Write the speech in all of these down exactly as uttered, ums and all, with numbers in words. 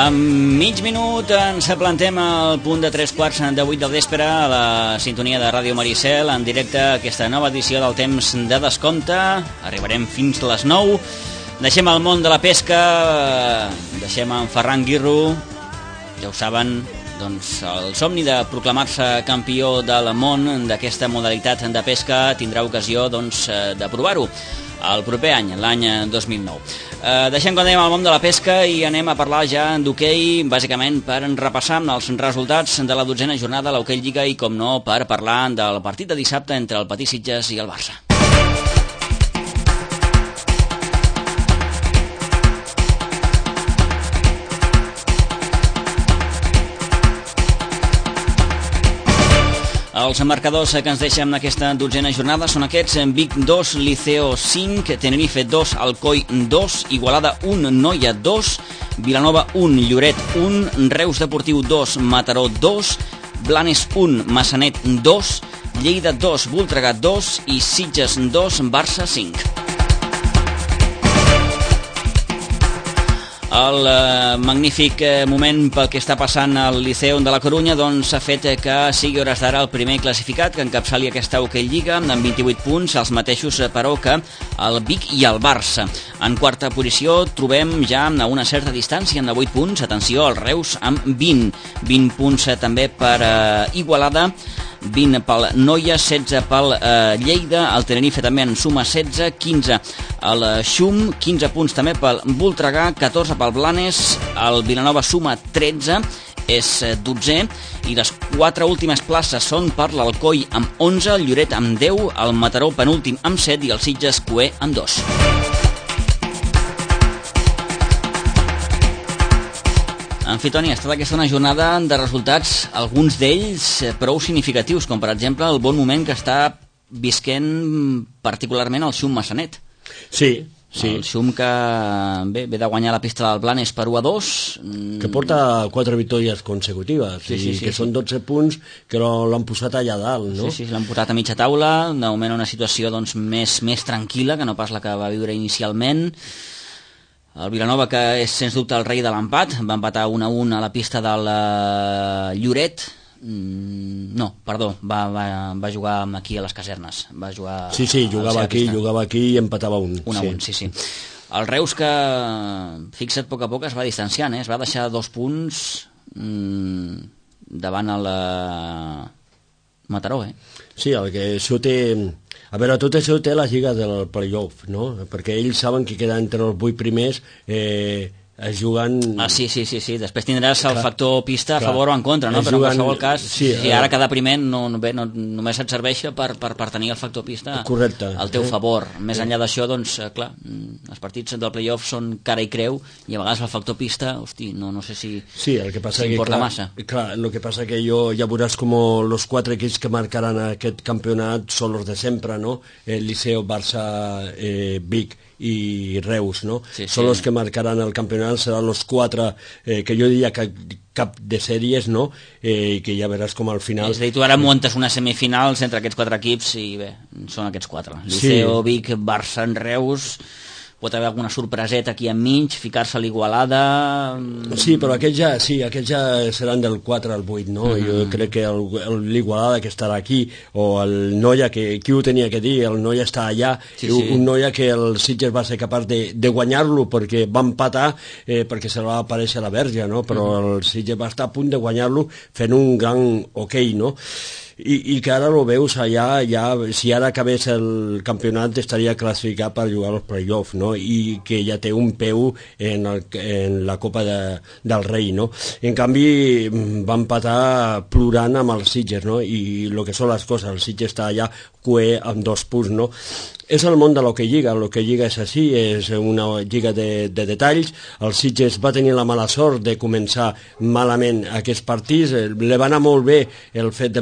En mig minut ens plantem al punt de tres quarts de vuit del vespre a la sintonia de Ràdio Maricel, en directe a aquesta nova edició del Temps de Descompte. Arribarem fins a les nou. Deixem el món de la pesca, deixem en Ferran Guirro, ja ho saben, doncs el somni de proclamar-se campió del món d'aquesta modalitat de pesca tindrà ocasió doncs, de provar-ho el proper any, l'any dos mil nou. Eh, deixem, com dèiem, el món de la pesca i anem a parlar ja d'hoquei, bàsicament per repassar els resultats de la dotzena jornada de l'Hoquei Lliga i, com no, per parlar del partit de dissabte entre el Patí Sitges i el Barça. Els marcadors que ens deixen en aquesta dotzena jornada són aquests: Vic dos, Liceo cinc, Tenerife dos, Alcoi dos, Igualada un, Noia dos, Vilanova un, Lloret un, Reus Deportiu dos, Mataró dos, Blanes un, Massanet dos, Lleida dos, Voltregà dos i Sitges dos, Barça cinc. El eh, magnífic eh, moment pel que està passant al Liceu de la Corunya doncs, ha fet que sigui hores d'ara el primer classificat que encapçali aquesta Hoquei Lliga amb vint-i-vuit punts, els mateixos però que el Vic i el Barça. En quarta posició trobem ja a una certa distància amb vuit punts, atenció, el Reus amb vint, vint punts també per eh, Igualada, vint pel Noia, setze pel eh, Lleida, el Tenerife també en suma setze, quinze el Xum, quinze punts també pel Voltregà, catorze pel Blanes, el Vilanova suma tretze, és dotzè, i les quatre últimes places són per l'Alcoi amb onze, el Lloret amb deu, el Mataró penúltim amb set i el Sitges cuer amb dos. En fi, Toni, ha estat aquesta una jornada de resultats, alguns d'ells prou significatius, com per exemple el bon moment que està visquent particularment el Xum Massanet. Sí, sí. El Xum que bé, ve de guanyar la pista del Blanes per u a dos. Que porta quatre victòries consecutives, sí, sí, i sí, que sí. són dotze punts que l'han posat allà dalt, no? Sí, sí, l'han posat a mitja taula, de moment una situació doncs, més, més tranquil·la que no pas la que va viure inicialment. El Vilanova, que és sens dubte el rei de l'empat, va empatar un a un a la pista del uh, Lloret. Mm, no, perdó, va, va, va jugar aquí a les casernes. Va jugar sí, sí, jugava aquí, pista. jugava aquí i empatava un. Un a sí. un, sí, sí. El Reus, que fixa't, a poc a poc es va distanciant, eh? Es va deixar dos punts mm, davant el uh, Mataró, eh? Sí, el que això té... A veure, tot això té la lliga del playoff, no? Perquè ells saben que queda entre els vuit primers eh, es jugant... Ah, sí, sí, sí, sí. Després tindràs el clar, factor pista a clar. favor o en contra, no? Es Però jugant... en qualsevol cas, sí, si eh... ara quedar primer no, no, bé, no, només et serveix per, per, per tenir el factor pista correcte, al teu eh? favor. Més enllà d'això, doncs, clar, els partits del playoff són cara i creu i a vegades el factor pista, hosti, no, no sé si, sí, el que passa si que, importa clar, massa. Clar, el que passa que jo ja veuràs com els quatre equips que marcaran aquest campionat són els de sempre, no? El Liceo, Barça, eh, Vic i Reus, no? Sí, sí. Són els que marcaran el campionat, seran els quatre eh, que jo diria que cap de sèries, no? Eh, i que ja veràs com al final... És a dir, tu ara muntes unes semifinals entre aquests quatre equips i bé, són aquests quatre. Liceo, sí. Vic, Barça, Reus... Pot haver alguna sorpreseta aquí enmig, ficar-se a l'Igualada... Sí, però aquests ja, sí, aquests ja seran del quatre al vuit, no? Mm-hmm. Jo crec que l'Igualada que estarà aquí, o el Noia, que qui ho tenia que dir, el Noia està allà, sí, sí. Un Noia que el Sitges va ser capaç de, de guanyar-lo perquè va empatar, eh, perquè se va aparèixer a la verge, no? Però mm-hmm. el Sitges va estar a punt de guanyar-lo fent un gran hoquei, no? I, i que ara ho veus allà, ja, si ara acabés el campionat estaria classificat per jugar als play-offs, no? I que ja té un peu en, el, en la Copa de, del Rei, no? En canvi va empatar plorant amb els Sitges, no? I el que són les coses, el Sitges està allà cué amb dos punts, no? És el món de l'Hoquei Lliga, l'Hoquei Lliga és així, és una lliga de, de detalls. El Sitges va tenir la mala sort de començar malament aquests partits, li va anar molt bé el fet d'empatar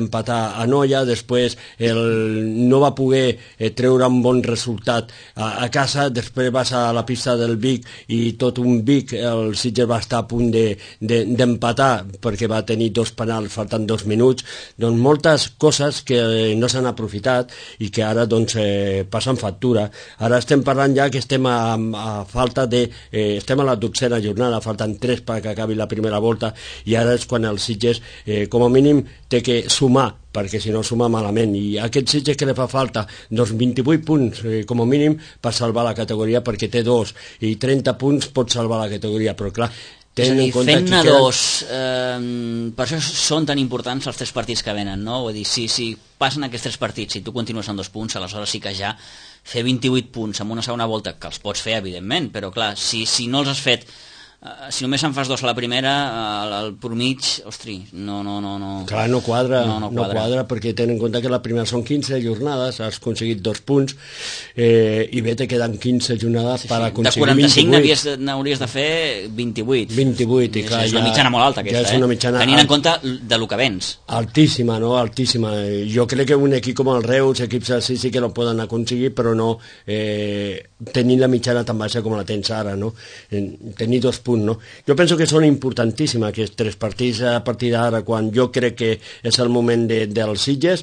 a, a Noia, després el, no va poder eh, treure un bon resultat a, a casa, després vas a la pista del Vic i tot un Vic, el Sitges va estar a punt d'empatar de, de, perquè va tenir dos penals faltant dos minuts, doncs moltes coses que no s'han aprofitat i que ara doncs eh, passen factura. Ara estem parlant ja que estem a, a falta de eh, estem a la dotzena jornada, falten tres perquè acabi la primera volta i ara és quan el Sitges eh, com a mínim té que sumar, perquè si no suma malament, i a aquest Sitges que li fa falta doncs vint-i-vuit punts eh, com a mínim per salvar la categoria, perquè té dos i trenta punts pot salvar la categoria, però clar, tenen en compte fent-ne queden... dos, eh, per això són tan importants els tres partits que venen, no? Vull dir, si, si passen aquests tres partits, si tu continues amb dos punts, aleshores sí que ja fer vint-i-vuit punts en una segona volta, que els pots fer evidentment, però clar, si, si no els has fet, Uh, si només en fas dos a la primera, al, al por mig, ostri, no, no, no, no. Clar, no quadra, no, no, quadra. no quadra, perquè tenen en compte que la primera són quinze jornades, has aconseguit dos punts, eh, i bé, te queden quinze jornades sí, per aconseguir vint-i-vuit. De quaranta-cinc n'hauries de fer vint-i-vuit. vint-i-vuit, i clar, és una mitjana molt alta aquesta, ja eh? Tenint en compte de lo que vens. Altíssima, no? Altíssima. Jo crec que un equip com el Reus, equips així sí que no poden aconseguir, però no eh, tenir la mitjana tan baixa com la tens ara, no? Tenir dos punts, no? Jo penso que són importantíssims aquests tres partits a partir d'ara, quan jo crec que és el moment de, dels Sitges.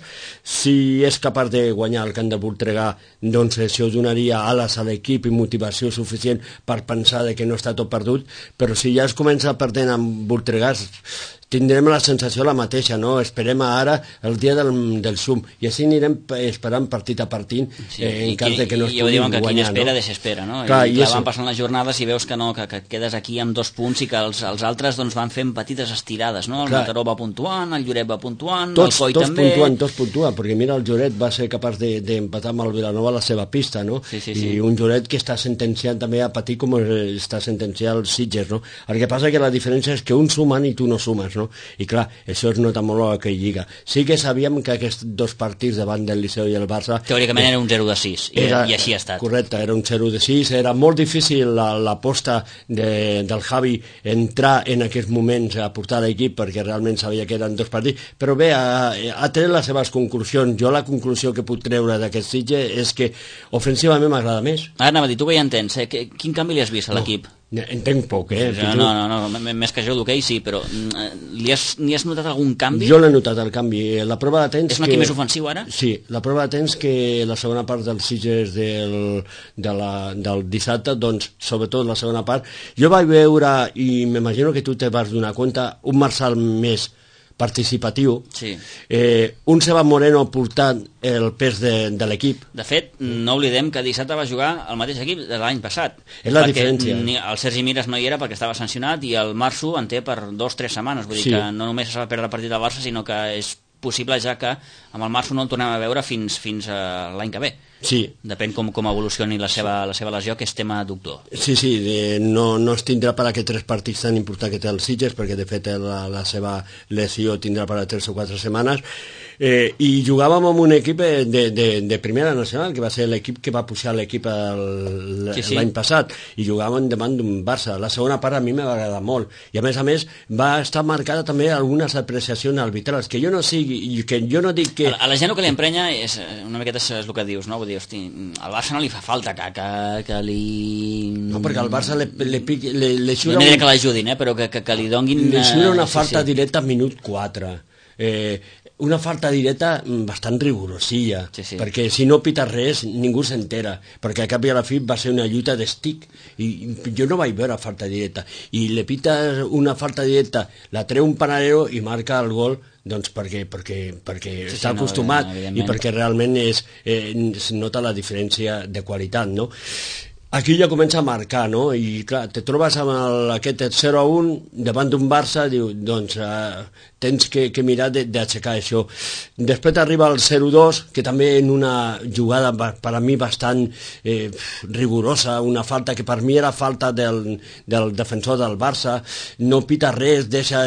Si és capaç de guanyar el camp de Voltregà, doncs això donaria ales a l'equip i motivació suficient per pensar de que no està tot perdut, però si ja es comença perdent amb Voltregà, tindrem la sensació la mateixa, no? Esperem ara el dia del, del sum i així anirem esperant partit a partit, sí, eh, en cas de que no es pugui guanyar, que qui espera no? desespera, no? Clar, I, i clar, van passant les jornades i veus que no, que, que quedes aquí amb dos punts i que els, els altres doncs, van fent petites estirades, no? El clar, Mataró va puntuant, el Lloret va puntuant, tots, el Coi tots també... Puntuant, tots puntuen, perquè mira, el Lloret va ser capaç d'empatar de, amb el Vilanova a la seva pista, no? Sí, sí, I sí. un Lloret que està sentenciant també a patir com està sentenciant els Sitges, no? El que passa que la diferència és que un sumen i tu no sumes, no? I clar, això es nota molt a que lliga. Sí que sabíem que aquests dos partits davant del Liceu i el Barça... Teòricament eh, era un zero de sis, i, era, i així ha estat. Correcte, era un zero de sis, era molt difícil l'aposta de, del Javi entrar en aquests moments a portar l'equip, perquè realment sabia que eren dos partits, però bé, ha, ha tret les seves conclusions. Jo la conclusió que puc treure d'aquest Sitges és que ofensivament m'agrada més. Ara anava a dir, tu que ja entens, eh? Quin canvi li has vist a l'equip? No. Entenc poc, eh? No, no, no, no, més que jo d'hoquei sí, però li has, li has notat algun canvi? Jo l'he notat, el canvi. La prova de temps... És un equip més ofensiu ara? Sí, la prova de temps que la segona part dels Sitges del, de la, del dissabte, doncs, sobretot la segona part, jo vaig veure, i m'imagino que tu te vas donar compte, un Marçal més participatiu, sí. eh, un Seba Moreno portant el pes de, de l'equip. De fet, no oblidem que dissabte va jugar el mateix equip de l'any passat. És la diferència. El Sergi Mires no hi era perquè estava sancionat i el Março en té per dos o tres setmanes. Vull dir sí. que no només s'ha de perdre el partit del Barça, sinó que és possible ja que amb el Março no el tornem a veure fins, fins a l'any que ve. Sí. Depèn com, com evolucioni la seva, la seva lesió, que és tema doctor. Sí, sí, de, no, no es tindrà per aquests tres partits tan importants que té el Sitges, perquè de fet la, la seva lesió tindrà per a tres o quatre setmanes. Eh, i jugàvem amb un equip de, de, de primera nacional, que va ser l'equip que va pujar l'equip l'any sí, sí. passat, i jugàvem davant d'un Barça. La segona part a mi m'ha agradat molt, i a més a més va estar marcada també algunes apreciacions arbitrals, que jo no sigui, que jo no dic que... A, a la gent el que li emprenya és una miqueta és el que dius, no? Vull dir, hosti, al Barça no li fa falta que, que, que li... No, perquè al Barça le, le, le, le, le xura... No diré que l'ajudin, eh? Però que, que, que li donguin... Le xura una sí, falta sí. directa a minut quatre. Eh, una falta directa bastant rigorosilla, sí, sí. perquè si no pita res ningú s'entera, perquè a cap i a la fi va ser una lluita d'estic, i jo no vaig veure falta directa, i le pita una falta directa, la treu un panadero i marca el gol, doncs perquè, perquè, perquè sí, està sí, acostumat no, i perquè realment és, eh, es nota la diferència de qualitat, no? Aquí ja comença a marcar, no? I clar, te trobes amb el, aquest zero a un davant d'un Barça, diu, doncs eh, tens que, que mirar d'aixecar això. Després arriba el zero dos, que també en una jugada per a mi bastant eh, rigorosa, una falta que per mi era falta del, del defensor del Barça, no pita res, deixa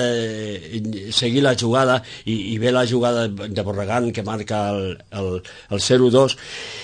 eh, seguir la jugada, i, i ve la jugada de Borregant que marca el, el, el zero dos.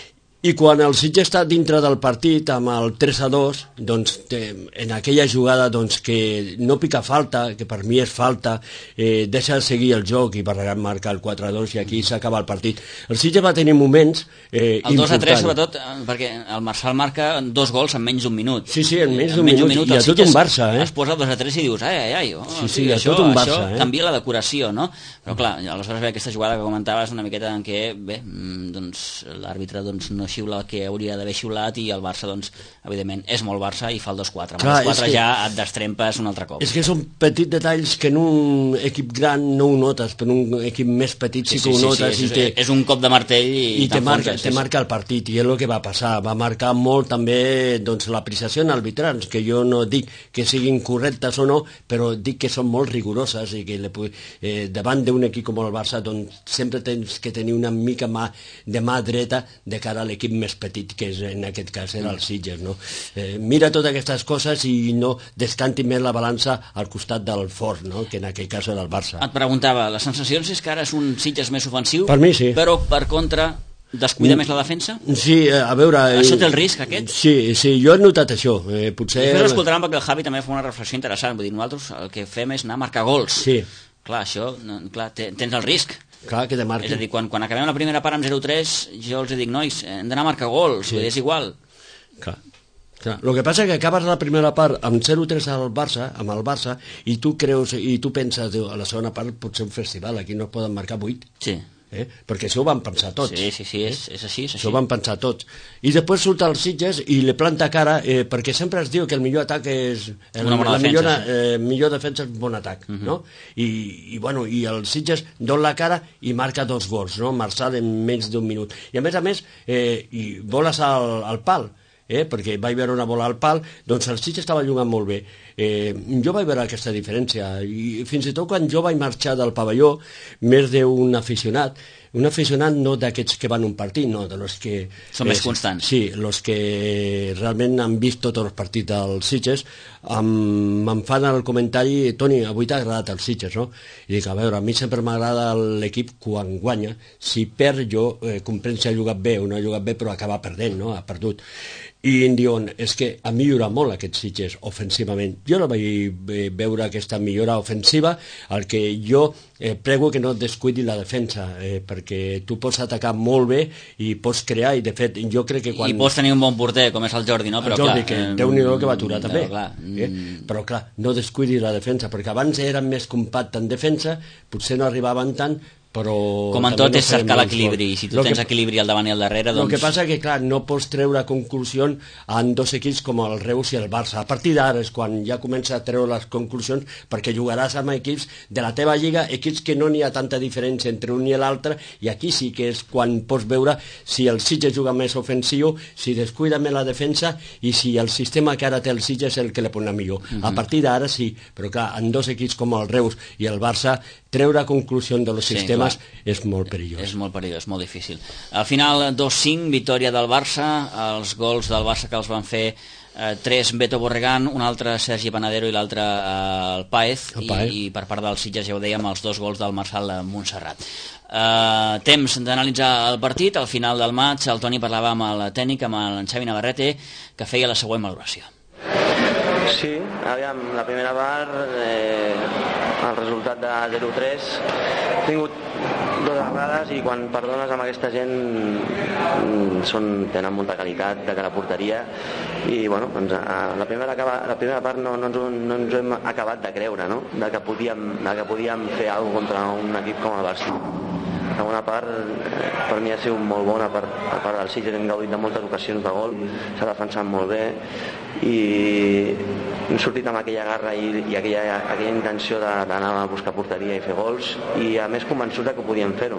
I quan el Sitges està dintre del partit amb el tres a dos, doncs en aquella jugada doncs, que no pica falta, que per mi és falta, eh, deixa de seguir el joc i Barragán marca el quatre a dos i aquí s'acaba el partit. El Sitges va tenir moments eh, el dos a tres sobretot, perquè el Marçal marca dos gols en menys d'un minut. Sí, sí, en menys d'un minut, minut i a tot un Barça, eh? Es posa dos a tres i dius, ai, ai, ai, oh, sí, sí, a això, tot un Barça, això eh? canvia la decoració, no? Però clar, aleshores ve aquesta jugada que comentaves una miqueta en què, bé, doncs l'àrbitre doncs, no xiula el que hauria d'haver xiulat i el Barça, doncs, evidentment, és molt Barça i fa el dos quatre. Amb el dos quatre ja et destrempes un altre cop. És que són petits detalls que en un equip gran no ho notes, però en un equip més petit sí, sí que ho sí, notes. Sí, i és, te, és un cop de martell i, i te marca, te marca el partit, i és el que va passar. Va marcar molt també doncs, l'apreciació en arbitrals, que jo no dic que siguin correctes o no, però dic que són molt rigoroses i que eh, davant d'un equip com el Barça doncs, sempre tens que tenir una mica mà, de mà dreta de cara a l'equip més petit, que és, en aquest cas era el Sitges, no? Eh, mira totes aquestes coses i no descanti més la balança al costat del fort, no? Que en aquell cas era el Barça. Et preguntava, les sensacions és que ara és un Sitges més ofensiu, per mi sí, però per contra descuida mm. més la defensa? Sí, a veure... Això té el risc, aquest? Sí, sí, jo he notat això. Eh, potser... Després escoltarem perquè el Javi també fa una reflexió interessant, vull dir, nosaltres el que fem és anar a marcar gols. Sí. Clar, això, no, clar, tens el risc. Clar, que te marqui. És a dir, quan, quan acabem la primera part amb zero tres, jo els dic, nois, hem d'anar a marcar gols, sí. És igual. Clar. Clar. El que passa és que acabes la primera part amb zero tres al Barça, amb el Barça, i tu creus, i tu penses, diu, a la segona part pot ser un festival, aquí no es poden marcar vuit. Sí. Eh? Perquè això ho van pensar tots. Sí, sí, sí, és, és així, és així. Això ho van pensar tots. I després surt el Sitges i li planta cara, eh, perquè sempre es diu que el millor atac és... El, una bona la defensa, millor, sí. eh, millor defensa és bon atac, uh-huh. no? I, i, bueno, i el Sitges don la cara i marca dos gols, no? Marçal en menys d'un minut. I a més a més, eh, i voles al, al pal, eh, perquè vaig veure una bola al pal, doncs el Sitges estava jugant molt bé. Eh, jo vaig veure aquesta diferència, i fins i tot quan jo vaig marxar del pavelló, més d'un aficionat, un aficionat no d'aquests que van un partit, no, de los que... Són eh, més constants. Sí, los que realment han vist tots els partits del Sitges, em, em fan el comentari, Toni, avui t'ha agradat el Sitges, no? I dic, a veure, a mi sempre m'agrada l'equip quan guanya, si perd jo, eh, comprenc si ha jugat bé o no ha jugat bé, però acaba perdent, no? Ha perdut. I em diuen, és que ha millorat molt aquest Sitges ofensivament. Jo no vaig veure aquesta millora ofensiva, el que jo eh, prego que no et descuidi la defensa, eh, perquè tu pots atacar molt bé i pots crear, i de fet jo crec que quan... I pots tenir un bon porter, com és el Jordi, no? Però, el Jordi, clar, que eh, Déu-n'hi-do que va aturar també. Però clar, eh? però clar, no descuidi la defensa, perquè abans eren més compacte en defensa, potser no arribaven tant, però... Com en tot no és cercar l'equilibri, i si tu tens que, equilibri al davant i al darrere, doncs... El que passa que, clar, no pots treure conclusions en dos equips com el Reus i el Barça. A partir d'ara és quan ja comença a treure les conclusions, perquè jugaràs amb equips de la teva lliga, equips que no n'hi ha tanta diferència entre un i l'altre, i aquí sí que és quan pots veure si el Sitges juga més ofensiu, si descuida més la defensa, i si el sistema que ara té el Sitges és el que li pot anar millor. Uh-huh. A partir d'ara sí, però clar, en dos equips com el Reus i el Barça, treure conclusions de los sí, sistemes clar. És molt perillós. És molt perillós, molt difícil. Al final, dos cinc, victòria del Barça, els gols del Barça que els van fer eh, tres Beto Borregán, un altre Sergi Panadero i l'altre eh, el Páez, i, i per part del Sitges ja ho dèiem, els dos gols del Marçal Montserrat. Eh, temps d'analitzar el partit, al final del maig el Toni parlava amb el tècnic, amb el Xavi Navarrete, que feia la següent valoració. Sí, aviam, la primera part, eh, el resultat de zero tres, he tingut dues errades i quan perdones amb aquesta gent són, tenen molta qualitat de cara a porteria i bueno, doncs, la, primera, la primera part no, no, ens, no ens hem acabat de creure, no? de, que podíem, de que podíem fer alguna cosa contra un equip com el Barça. La segona part per mi ha sigut molt bona, per, a part del Sitges hem gaudit de moltes ocasions de gol, s'ha defensat molt bé i hem sortit amb aquella garra i, i aquella, aquella intenció d'anar a buscar porteria i fer gols i a més convençuts que podíem fer-ho.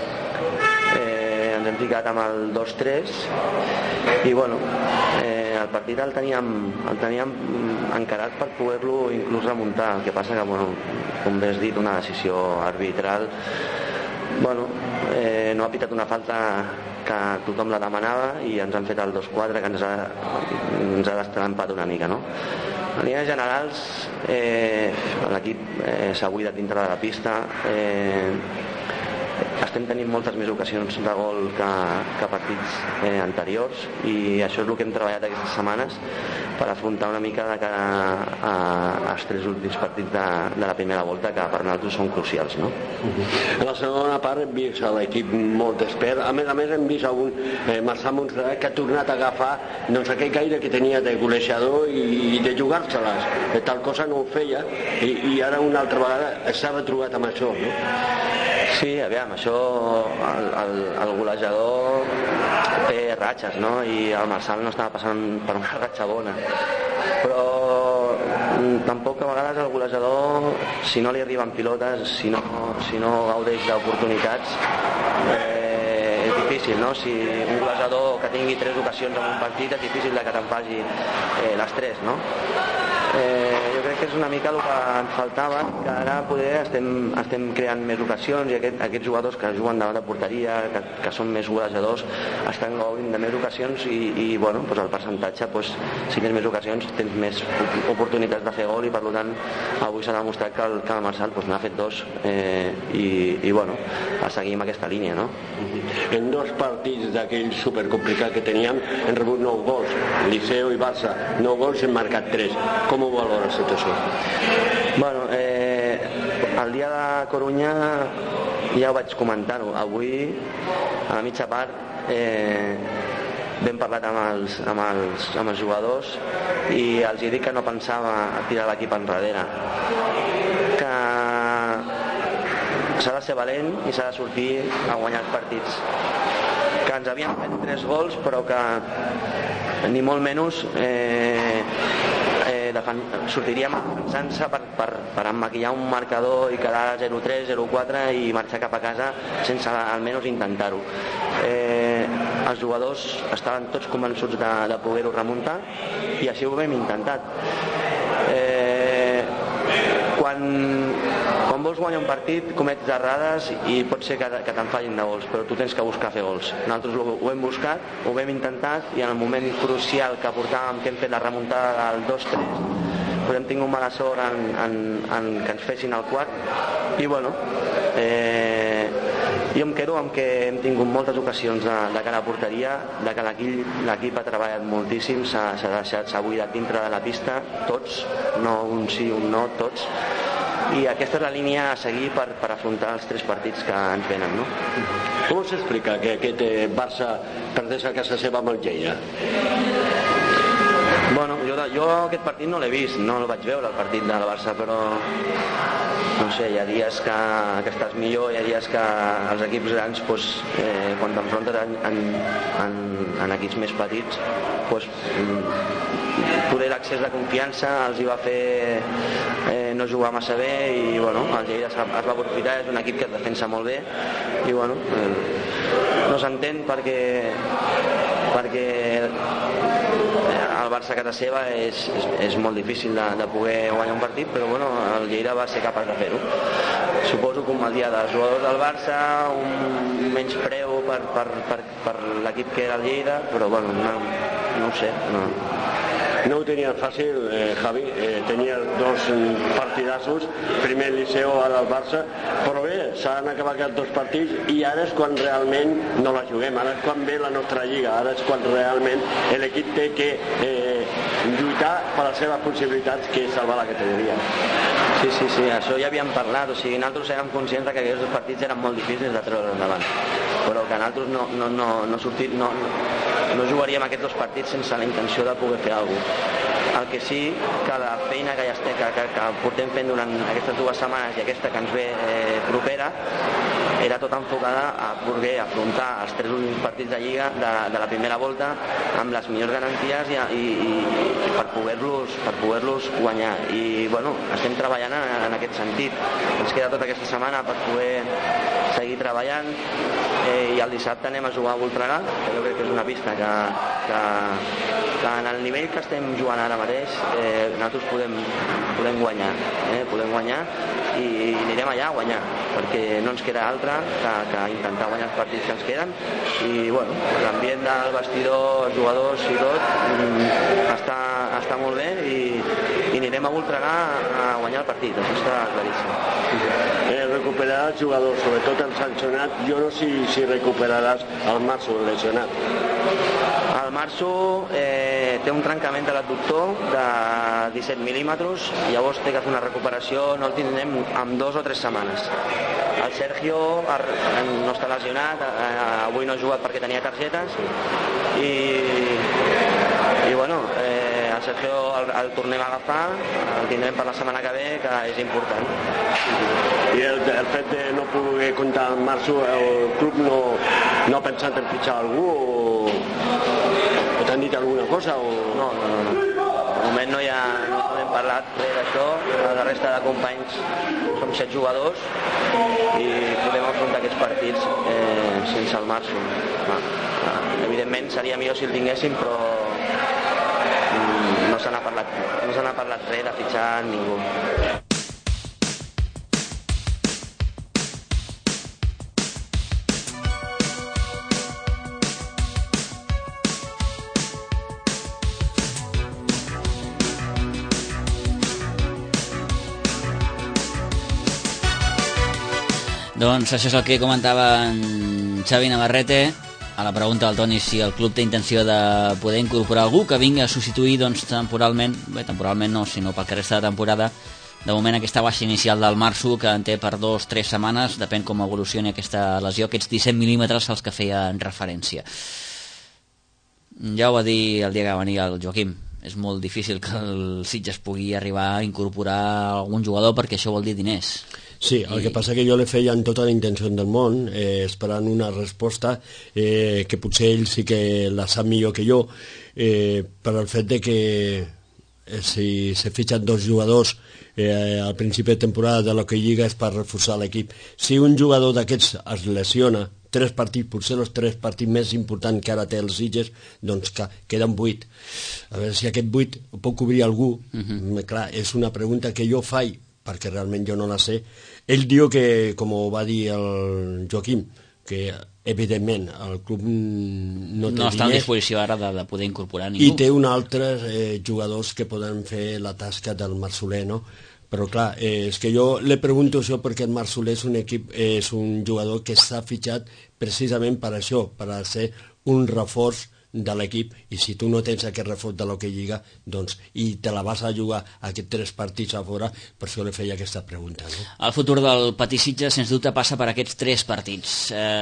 Eh, ens hem ficat amb el dos tres i bueno, eh, el partit el teníem, el teníem encarat per poder-lo inclús remuntar, el que passa que bueno, com bé has dit, una decisió arbitral. Bueno, eh, no ha pitat una falta que tothom la demanava i ens han fet el dos quatre que ens ha, ens ha destrampat una mica, no? En línies generals, eh, l'equip eh, s'ha buidat dintre de la pista, eh, estem tenint moltes més ocasions de gol que, que partits eh, anteriors, i això és el que hem treballat aquestes setmanes per afrontar una mica de cara a, als tres últims partits de, de la primera volta, que per nosaltres són crucials, no? En la segona part hem vist l'equip molt expert. A més a més hem vist un eh, Marçal Montserrat que ha tornat a agafar doncs, aquell gaire que tenia de golejador i, i de jugar-se-les. Tal cosa no ho feia, i, i ara una altra vegada s'ha retrobat amb això, no? Sí, aviam, això el, el, el golejador té ratxes, no? I el Marçal no estava passant per una ratxa bona, però tampoc a vegades el golejador, si no li arriben pilotes, si no, si no gaudeix d'oportunitats, eh, és difícil, no? Si un golejador que tingui tres ocasions en un partit és difícil que te'n faci eh, les tres, no? Eh, jo crec que és una mica el que ens faltava, que ara poder estem, estem creant més ocasions, i aquest, aquests jugadors que juguen davant de porteria, que, que són més golejadors, estan gaudint de més ocasions, i, i bueno, doncs el percentatge, doncs, si tens més ocasions tens més oportunitats de fer gol, i per tant avui s'ha demostrat que el, que el Marçal doncs, n'ha fet dos, eh, i, i bueno, a seguir amb aquesta línia, no? En dos partits d'aquell supercomplicat que teníem hem rebut nou gols, Liceo i Barça, nou gols, hem marcat tres. Com ho valores tot això? Bueno, eh, el dia de Corunya ja ho vaig comentar-ho. Avui, a la mitja part, eh, vam parlat amb els, amb, els, amb els jugadors, i els he dit que no pensava tirar l'equip enrere, que s'ha de ser valent i s'ha de sortir a guanyar els partits, que ens havien fet tres gols però que ni molt menys eh, sortiríem defensant-se per, per, per emmaquillar un marcador i quedar zero tres, zero quatre i marxar cap a casa sense almenys intentar-ho. Eh, els jugadors estaven tots convençuts de, de poder-ho remuntar, i així ho hem intentat. Eh, quan, quan vols guanyar un partit comets errades i pot ser que, que te'n fallin de gols, però tu tens que buscar fer gols. Nosaltres ho, ho hem buscat, ho hem intentat, i en el moment crucial que portàvem, que hem fet la remuntada del dos tres, però hem tingut mala sort en, en, en que ens fessin el quart, i bueno, eh, jo em quedo amb que hem tingut moltes ocasions de, de cara a porteria, de que l'equip ha treballat moltíssim, s'ha deixat, s'ha buidat dintre de la pista, tots, no un sí, un no, tots, i aquesta és la línia a seguir per, per afrontar els tres partits que ens venen, no? Com s'explica que aquest eh, Barça perdés a casa seva amb el Lleida? Bueno, jo, jo aquest partit no l'he vist, no el vaig veure, el partit del Barça, però no sé, hi ha dies que, que estàs millor, hi ha dies que els equips grans, doncs, eh, quan t'enfrontes en, en, en, en equips més petits, doncs, poder l'accés de confiança els hi va fer eh, no jugar massa bé, i bueno, el Lleida es va aprofitar, és un equip que es defensa molt bé, i bueno, eh, no s'entén perquè perquè el Barça a casa seva és, és, és molt difícil de, de poder guanyar un partit, però bueno, el Lleida va ser capaç de fer-ho. Suposo que un mal dia dels jugadors del Barça, un menys preu per, per, per, per l'equip que era el Lleida, però bueno, no, no ho sé, no. No ho tenia fàcil, eh, Javi, eh, tenia dos partidassos, primer el Liceo, ara el Barça, però bé, s'han acabat aquests dos partits, i ara és quan realment no la juguem, ara és quan ve la nostra lliga, ara és quan realment l'equip té que eh, lluitar per les seves possibilitats, que és salvar la categoria. Sí, sí, sí, això ja havíem parlat, o sigui, nosaltres érem conscients que aquests dos partits eren molt difícils de treure endavant, però que nosaltres no, no, no, no, sortit, no, no jugaríem aquests dos partits sense la intenció de poder fer alguna cosa. El que sí, que la feina que ja estem, que, que, que portem fent durant aquestes dues setmanes i aquesta que ens ve eh, propera, era tot enfocada a poder afrontar els tres últims partits de Lliga de, de la primera volta amb les millors garanties i, i, i, i per poder-los per poder-los guanyar. I bueno, estem treballant en, en aquest sentit. Ens queda tota aquesta setmana per poder seguir treballant, eh, i el dissabte anem a jugar a Voltregà, que jo crec que és una pista que, que, que en el nivell que estem jugant ara mateix eh, nosaltres podem, podem guanyar, eh, podem guanyar i, i anirem allà a guanyar, perquè no ens queda altra que, que intentar guanyar els partits que ens queden i bueno, l'ambient del vestidor, els jugadors i tot està, està molt bé i, i anirem a Voltregà a guanyar el partit, això està claríssim. Eh, recuperar els jugadors, sobretot el sancionat, jo no sé si, si recuperaràs el Março lesionat. El Março eh, té un trencament de l'adductor de disset mil·límetres, llavors té que fer una recuperació, no el tindrem en dos o tres setmanes. El Sergio no està lesionat, avui no ha jugat perquè tenia targetes i, i bueno, eh, el Sergio el, el tornem a agafar, el tindrem per la setmana que ve, que és important. I el, el fet de no poder comptar amb Março, el club no, no ha pensat en fitxar algú o, o t'han dit alguna cosa? O... No, no, no, no. De moment no, hi ha, no hem parlat res d'això, la resta de companys som set jugadors i podem afrontar aquests partits eh, sense el Março. Ah, ah, evidentment seria millor si el tinguéssim, però mm, no se n'ha parlat, no se n'ha parlat res de fitxar ningú. Doncs això és el que comentava en Xavi Navarrete a la pregunta del Toni si el club té intenció de poder incorporar algú que vingui a substituir doncs, temporalment, bé, temporalment no, sinó pel que resta de temporada, de moment aquesta baixa inicial del Março, que en té per dos o tres setmanes, depèn com evolucioni aquesta lesió, aquests disset mil·límetres als que feia referència. Ja ho va dir el dia que va venir el Joaquim, és molt difícil que el Sitges pugui arribar a incorporar algun jugador perquè això vol dir diners. Sí, el I... que passa que jo le feia en tota la intenció del món, eh, esperant una resposta eh, que potser ell sí que la sap millor que jo, eh, per el fet de que eh, si se fitxen dos jugadors eh, al principi de temporada de lo que lliga és per reforçar l'equip. Si un jugador d'aquests es lesiona, tres partits, potser els tres partits més importants que ara té els Sitges, doncs que queden vuit. A veure si aquest vuit pot cobrir algú. Uh-huh. Clar, és una pregunta que jo faig, perquè realment jo no la sé. Ell diu que, com va dir el Joaquim, que evidentment el club no té no està diners, en disposició ara de, de poder incorporar ningú. I té un altre eh, jugadors que poden fer la tasca del Marçoler, no? Però clar, eh, és que jo le pregunto això perquè el Marçoler és un equip, eh, és un jugador que s'ha fitxat precisament per això, per a ser un reforç de l'equip, i si tu no tens aquest reforç de lo que lliga, doncs, i te la vas a jugar aquests tres partits a fora, per això li feia aquesta pregunta. No? El futur del Patí Sitges, sens dubte, passa per aquests tres partits.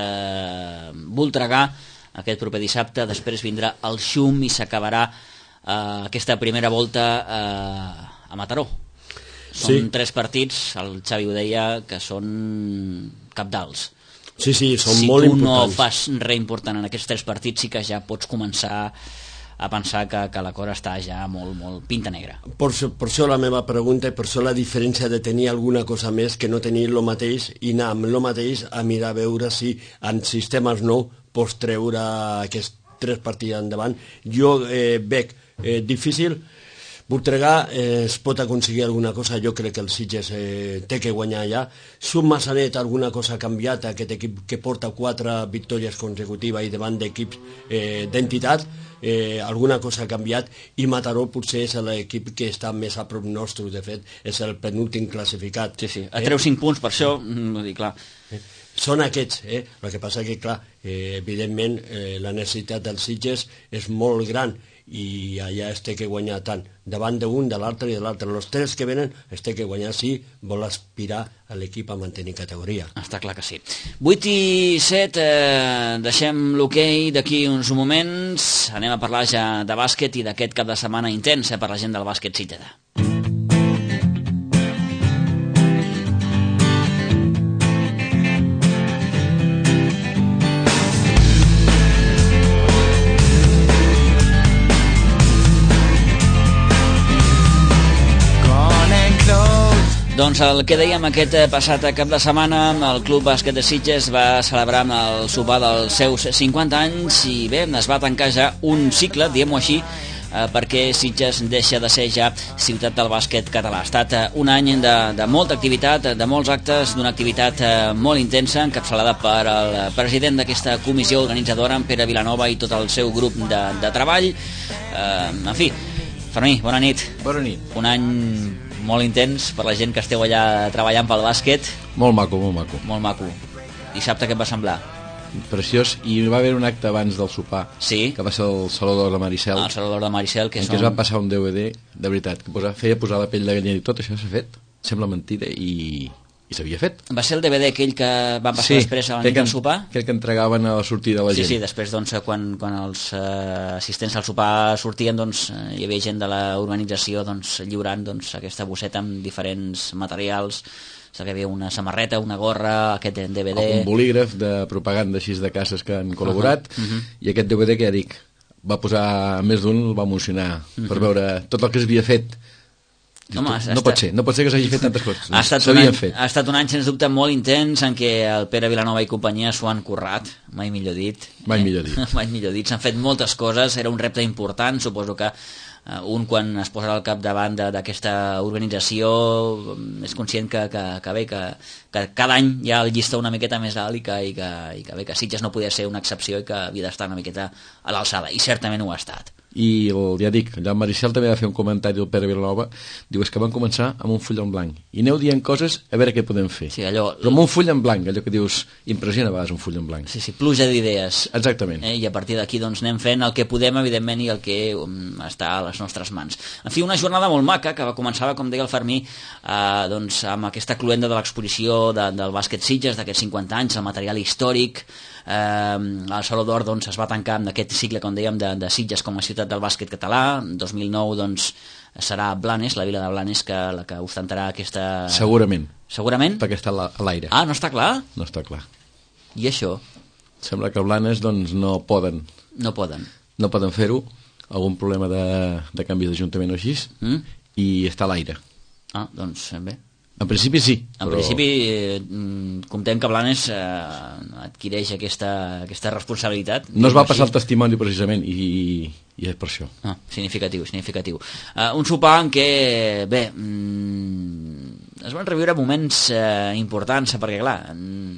Eh, Voltregà, aquest proper dissabte, després vindrà el Xum i s'acabarà eh, aquesta primera volta eh, a Mataró. Són sí. tres partits, el Xavi ho deia, que són cabdals. Sí, sí, són si molt importants. Si tu no fas res important en aquests tres partits, sí que ja pots començar a pensar que, que la cosa està ja molt, molt pinta negra. Per, per això la meva pregunta i per això la diferència de tenir alguna cosa més que no tenir el mateix i anar amb el mateix a mirar a veure si en sistemes nous pots treure aquests tres partits endavant. Jo eh, veig eh, difícil. Voltregà eh, es pot aconseguir alguna cosa, jo crec que el Sitges eh, té que guanyar allà. Sub Massanet alguna cosa ha canviat, aquest equip que porta quatre victòries consecutives i davant d'equips eh, d'entitat, eh, alguna cosa ha canviat, i Mataró potser és l'equip que està més a prop nostre, de fet, és el penúltim classificat. Sí, sí, a treu cinc punts, per això, vull dir, clar. Eh? Són aquests, eh? El que passa que, clar, eh, evidentment, eh, la necessitat dels Sitges és molt gran, i allà es té que guanyar tant davant d'un, de l'altre i de l'altre. Els tres que venen es té que guanyar si vol aspirar a l'equip a mantenir categoria. Està clar que sí. vuit i set, eh, deixem l'hoquei d'aquí uns moments. Anem a parlar ja de bàsquet i d'aquest cap de setmana intensa per la gent del bàsquet sitgetà. Doncs el que dèiem aquest passat cap de setmana, el Club Bàsquet de Sitges va celebrar el sopar dels seus cinquanta anys i bé, es va tancar ja un cicle, diguem-ho així, eh, perquè Sitges deixa de ser ja ciutat del bàsquet català. Ha estat eh, un any de, de molta activitat, de molts actes, d'una activitat eh, molt intensa, encapçalada per el president d'aquesta comissió organitzadora, en Pere Vilanova, i tot el seu grup de, de treball. Eh, en fi, Fermí, bona nit. Bona nit. Un any molt intens per la gent que esteu allà treballant pel bàsquet. Molt maco, molt maco. Molt maco. Dissabte què et va semblar? Preciós, i va haver un acte abans del sopar, sí, que va ser el Saló d'Or de Maricel. Ah, el Saló d'Or de Maricel, que en és què on... es va passar un D V D, de veritat, que posa, feia posar la pell de gallina i tot això s'ha fet. Sembla mentida i, i s'havia fet. Va ser el D V D aquell que van passar sí, després a la nit del sopar? Sí, que entregaven a la sortida de la sí, gent. Sí, després, doncs, quan, quan els eh, assistents al sopar sortien, doncs, eh, hi havia gent de la urbanització doncs, lliurant doncs, aquesta bosseta amb diferents materials. O que hi havia una samarreta, una gorra, aquest D V D... Un bolígraf de propaganda així de cases que han col·laborat, uh -huh, uh -huh. i aquest D V D, que ja dic, va posar més d'un, el va emocionar, uh -huh. per veure tot el que s'havia fet. Home, no estat... pot ser, no pot ser que s'hagi fet tantes coses. Ha estat, any, fet. ha estat un any, sens dubte, molt intens, en què el Pere Vilanova i companyia s'ho han currat, mai millor dit. Mai eh? millor dit. mai millor dit. S'han fet moltes coses, era un repte important, suposo que Uh, un quan es posa al capdavant d'aquesta organització és conscient que, que, que bé que, que cada any hi ha el llistó una miqueta més alt i que, i que, i que bé que Sitges no podia ser una excepció i que havia d'estar una miqueta a l'alçada, i certament ho ha estat. I el, ja dic, allà el Maricel també va fer un comentari del Pere Vilanova, diu, és que van començar amb un full en blanc i aneu dient coses a veure què podem fer. Sí, allò... Però amb un full en blanc, allò que dius, impressiona a vegades un full en blanc. Sí, sí, pluja d'idees. Exactament. Eh? I a partir d'aquí doncs anem fent el que podem, evidentment, i el que um, està a les nostres mans. En fi, una jornada molt maca que va començar, com deia el Fermí, eh, doncs, amb aquesta cluenda de l'exposició de, del bàsquet Sitges d'aquests cinquanta anys, el material històric. Eh, el Saló d'Or doncs, es va tancar amb aquest cicle, com dèiem, de, de Sitges com a ciutat del bàsquet català. dos mil nou doncs, serà Blanes, la vila de Blanes, que, la que ostentarà aquesta... Segurament. Segurament? Perquè està a l'aire. Ah, no està clar? No està clar. I això? Sembla que Blanes doncs, no poden. No poden. No poden fer-ho, algun problema de, de canvi d'Ajuntament o així, mm? i està a l'aire. Ah, doncs bé. En principi sí. En però... principi eh, comptem que Blanes eh, adquireix aquesta, aquesta responsabilitat. No es va passar així el testimoni precisament i, i és per això. Ah, significatiu, significatiu. Uh, un sopar en què, bé, mm, es van reviure moments eh, importants, perquè clar,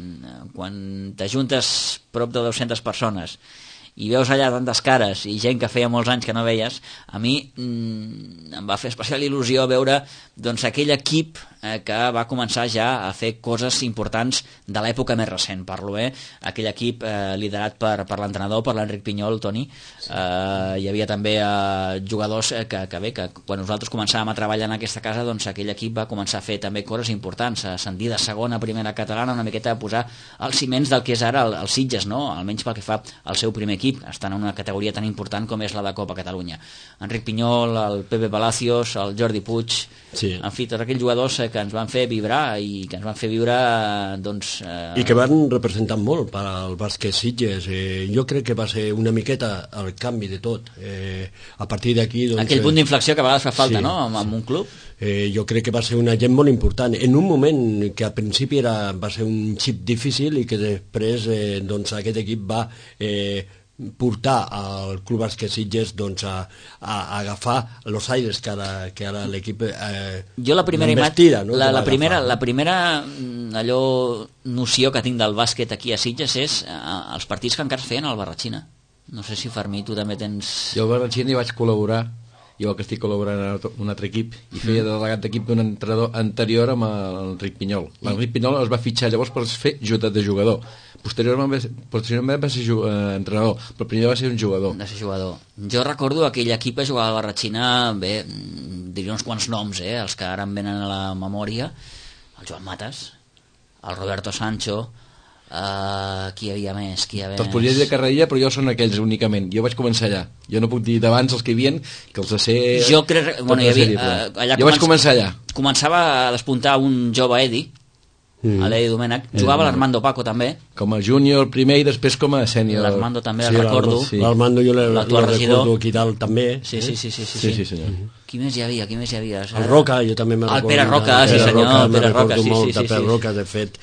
quan t'ajuntes prop de dues-centes persones i veus allà tantes cares i gent que feia molts anys que no veies, a mi mm, em va fer especial il·lusió veure doncs, aquell equip eh, que va començar ja a fer coses importants de l'època més recent, parlo, eh? Aquell equip eh, liderat per, per l'entrenador, per l'Enric Pinyol, Toni. Eh, hi havia també eh, jugadors eh, que, que bé, que quan nosaltres començàvem a treballar en aquesta casa, doncs aquell equip va començar a fer també coses importants, a ascendir de segona a primera catalana, una miqueta a posar els ciments del que és ara el, el Sitges, no? Almenys pel que fa al seu primer equip, estan en una categoria tan important com és la de Copa Catalunya. Enric Pinyol, el Pepe Palacios, el Jordi Puig, sí. En fi, tots aquells jugadors que ens van fer vibrar i que ens van fer viure, doncs... Eh... I que van representar molt per al bàsquet Sitges. Eh, jo crec que va ser una miqueta el canvi de tot. Eh, a partir d'aquí... Doncs, aquell punt d'inflexió que a vegades fa falta, sí, no?, amb, amb un club. Eh, jo crec que va ser una gent molt important. En un moment que al principi era, va ser un xip difícil i que després eh, doncs, aquest equip va... Eh, portar al Club Bàsquet Sitges doncs, a, a, a agafar los aires que ara, que ara l'equip eh, jo la primera investida, no? la, la, primera, la primera allò noció que tinc del bàsquet aquí a Sitges és eh, els partits que encara es feien al Barratxina. No sé si Fermí tu també tens... Jo al Barratxina hi vaig col·laborar, jo que estic col·laborant en un altre equip, i feia de delegat d'equip d'un entrenador anterior amb l'Enric Pinyol. L'Enric Pinyol es va fitxar llavors per fer de jugador. Posteriorment, posteriorment va ser eh, entrenador, però primer va ser un jugador. Va ser jugador. Jo recordo aquell equip que jugava a la Barratxina, bé, diria uns quants noms, eh, els que ara em venen a la memòria, el Joan Matas, el Roberto Sancho, Uh, qui hi havia més? Qui hi havia Te'ls podria dir de Carreilla, però jo són aquells únicament. Jo vaig començar allà. Jo no puc dir d'abans els que hi havia, que els de ser... Jo crec... Bueno, hi havia, uh, allà jo vaig començar allà. Començava a despuntar un jove Edi, mm. a l'Eddie Domènech. Jugava l'Armando Paco també. Com a júnior primer i després com a sènior. L'Armando també, sí, el recordo. Sí. L'Armando jo el recordo aquí dalt també. Sí, sí, sí. sí, sí, sí, sí senyor. Mm-hmm. Qui més hi havia? Qui més hi havia? El Roca, jo també me'n recordo. El Pere Roca, sí senyor. El Pere Roca, sí, sí, sí. Pere Roca, de fet,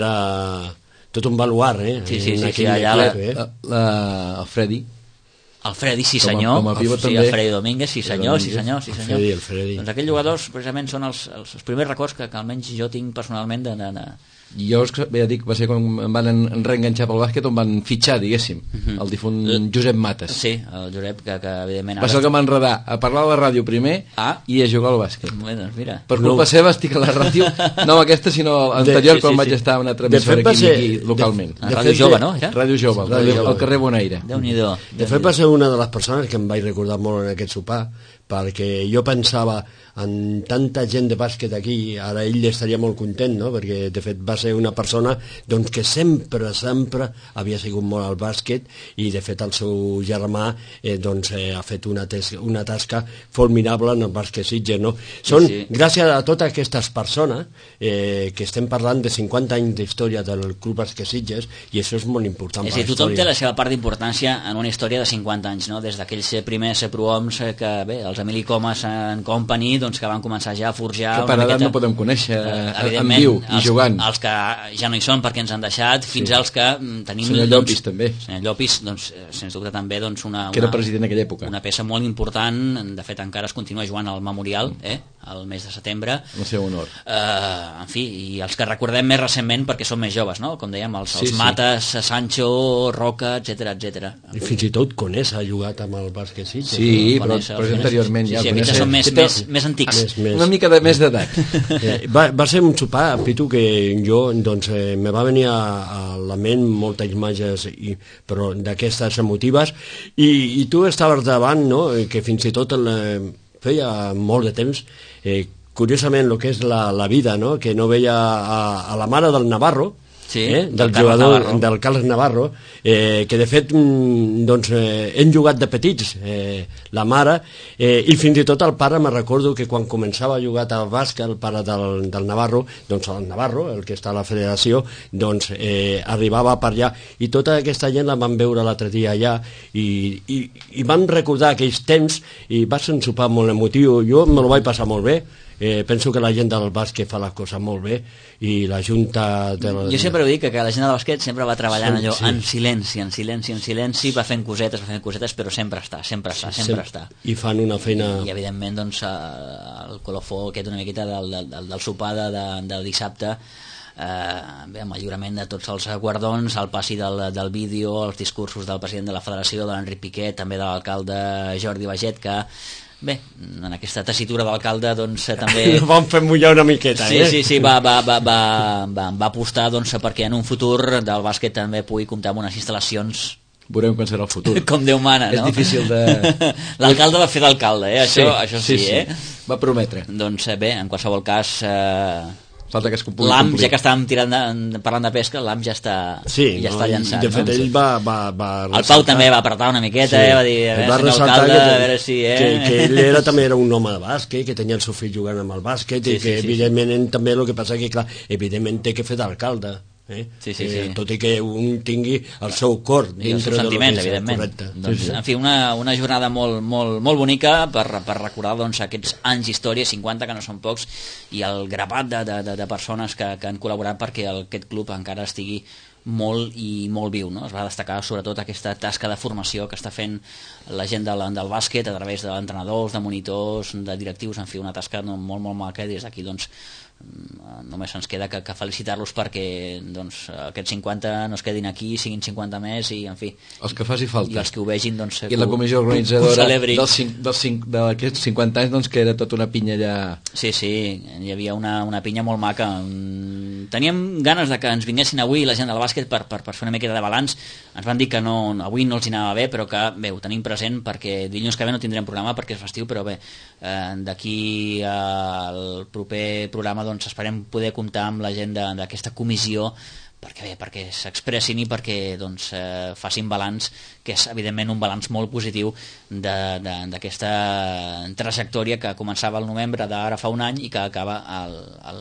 era tot un baluart, eh? Sí, sí, sí, sí, allà la, eh? la, la, el Freddy. El Freddy, sí senyor. Com a, com a pivot sí, també. El Freddy Domínguez, sí senyor, sí senyor, sí senyor. El Freddy, el Freddy. Doncs aquells jugadors precisament són els, els, els primers records que, que almenys jo tinc personalment de... de, de... Jo ja dic, va ser quan em van en, reenganxar pel bàsquet on van fitxar, diguéssim, uh-huh. el difunt Josep Mates. Sí, el Josep, que, que evidentment... Va ser el que m'enredar a parlar a la ràdio primer ah. i a jugar al bàsquet. Bé, doncs mira. Per culpa no. seva estic a la ràdio, no aquesta, sinó l'anterior, sí, sí, quan sí, vaig sí. estar a una transmissora aquí, ser, aquí localment. De, de Ràdio Jove, no? Era? Ràdio Jove, Ràdio Jove, al carrer Bonaire. Déu-n'hi-do. De fet va ser una de les persones que em vaig recordar molt en aquest sopar, perquè jo pensava en tanta gent de bàsquet aquí, ara ell estaria molt content, no? Perquè de fet va ser una persona doncs, que sempre, sempre havia sigut molt al bàsquet i de fet el seu germà eh, doncs, eh, ha fet una, tes una tasca formidable en el bàsquet Sitges, no? Són, sí, sí. gràcies a totes aquestes persones eh, que estem parlant de cinquanta anys d'història del Club Bàsquet Sitges i això és molt important. És a dir, tothom té la seva part d'importància en una història de cinquanta anys, no? Des d'aquells primers prohoms que, bé, els Emili Comas en company, doncs, que van començar ja a forjar... Que per edat miqueta, no podem conèixer eh, en viu i els, jugant. Els que ja no hi són perquè ens han deixat, fins sí. als que tenim... Senyor Llopis, doncs, també. Senyor Llopis, doncs, sens dubte també, doncs, una, que era una, president en aquella època. Una peça molt important, de fet encara es continua jugant al Memorial, eh, al mes de setembre. El seu honor. Uh, en fi, i els que recordem més recentment perquè són més joves, no? Com dèiem, els, sí, els Mates, sí. Sancho, Roca, etcètera, etcètera. I fins i tot Conesa ha jugat amb el bàsquet Sitges. Sí, no? però, però anteriorment sí, ja. Sí, aquests són més, més, més antics. Més, més. Una mica de més d'edat. eh, va, va ser un sopar, Pitu, que jo doncs, eh, me va venir a, a la ment moltes imatges i, però d'aquestes emotives i, i tu estaves davant, no? Que fins i tot el, feia molt de temps eh, curiosament el que és la, la vida, no? Que no veia a, a la mare del Navarro, sí, eh? del, del jugador Navarro. del Carles Navarro, eh, que de fet doncs, eh, hem jugat de petits, eh, la mare, eh, i fins i tot el pare, me recordo que quan començava a jugar al bàsquet, el pare del, del Navarro, doncs el Navarro, el que està a la federació, doncs eh, arribava per allà, i tota aquesta gent la van veure l'altre dia allà, i, i, i van recordar aquells temps, i va ser un sopar molt emotiu, jo me lo vaig passar molt bé. Eh, penso que la gent del bàsquet fa les coses molt bé i la junta del... Jo sempre ho dic, que la gent del bàsquet sempre va treballant sí, allò sí. en silenci, en silenci, en silenci, va fent cosetes, va fent cosetes, però sempre està, sempre està, sempre, sempre està. I fan una feina... I, i evidentment, doncs, el colofó aquest una miqueta del, del, del sopar de, de, del dissabte, eh, bé, amb el lliurament de tots els guardons, el passi del, del vídeo, els discursos del president de la federació, de l'Enric Piquet, també de l'alcalde Jordi Baget, que bé, en aquesta tessitura d'alcalde doncs també... No vam fer mullar una miqueta, sí, eh? Sí, sí, va, va, va, va, va, va apostar doncs, perquè en un futur del bàsquet també pugui comptar amb unes instal·lacions. Veurem quan serà el futur. Com Déu mana, no? És difícil de... L'alcalde va fer d'alcalde, eh? Això sí, això sí, sí, eh? Sí. Va prometre. Doncs bé, en qualsevol cas... Eh... Falta que es pugui l'A M, complir. ja que estàvem tirant de, parlant de pesca, l'A M ja està, sí, ja no, està llançant. De fet, no? ell va, va, va el Pau també va apretar una miqueta, sí. eh? Va dir, a veure, senyor alcalde, que, a veure si... Eh? Que, que ell era, també era un home de bàsquet, que tenia el seu fill jugant amb el bàsquet, sí, i que sí, evidentment sí. també el que passa que, clar, evidentment té que fer d'alcalde. Eh? Sí, sí, eh, sí. tot i que un tingui el seu cor i el seu sentiment, evidentment. Doncs, sí, sí. En fi, una, una jornada molt, molt, molt bonica per, per recordar doncs, aquests anys d'història, cinquanta que no són pocs, i el grapat de, de, de, de persones que, que han col·laborat perquè el, aquest club encara estigui molt i molt viu, no? Es va destacar sobretot aquesta tasca de formació que està fent la gent del, del bàsquet a través d'entrenadors, de monitors, de directius, en fi, una tasca no, molt molt maca, i des d'aquí doncs només ens queda que, que felicitar-los perquè doncs, aquests cinquanta no es quedin aquí, siguin cinquanta més i en fi, els que faci falta, i els que ho vegin doncs, i la comissió organitzadora dels cinc, dels cinc, d'aquests cinquanta anys doncs, que era tota una pinya allà. Sí, sí, hi havia una, una pinya molt maca. Teníem ganes de que ens vinguessin avui la gent del bàsquet per, per, per fer una mica de balanç. Ens van dir que no, avui no els hi anava bé, però que bé, ho tenim present perquè dilluns que ve no tindrem programa perquè és festiu, però bé, eh, d'aquí al proper programa doncs esperem poder comptar amb la gent d'aquesta comissió perquè bé, perquè s'expressin i perquè doncs, eh, facin balanç, que és evidentment un balanç molt positiu d'aquesta trajectòria que començava al novembre d'ara fa un any i que acaba el, el,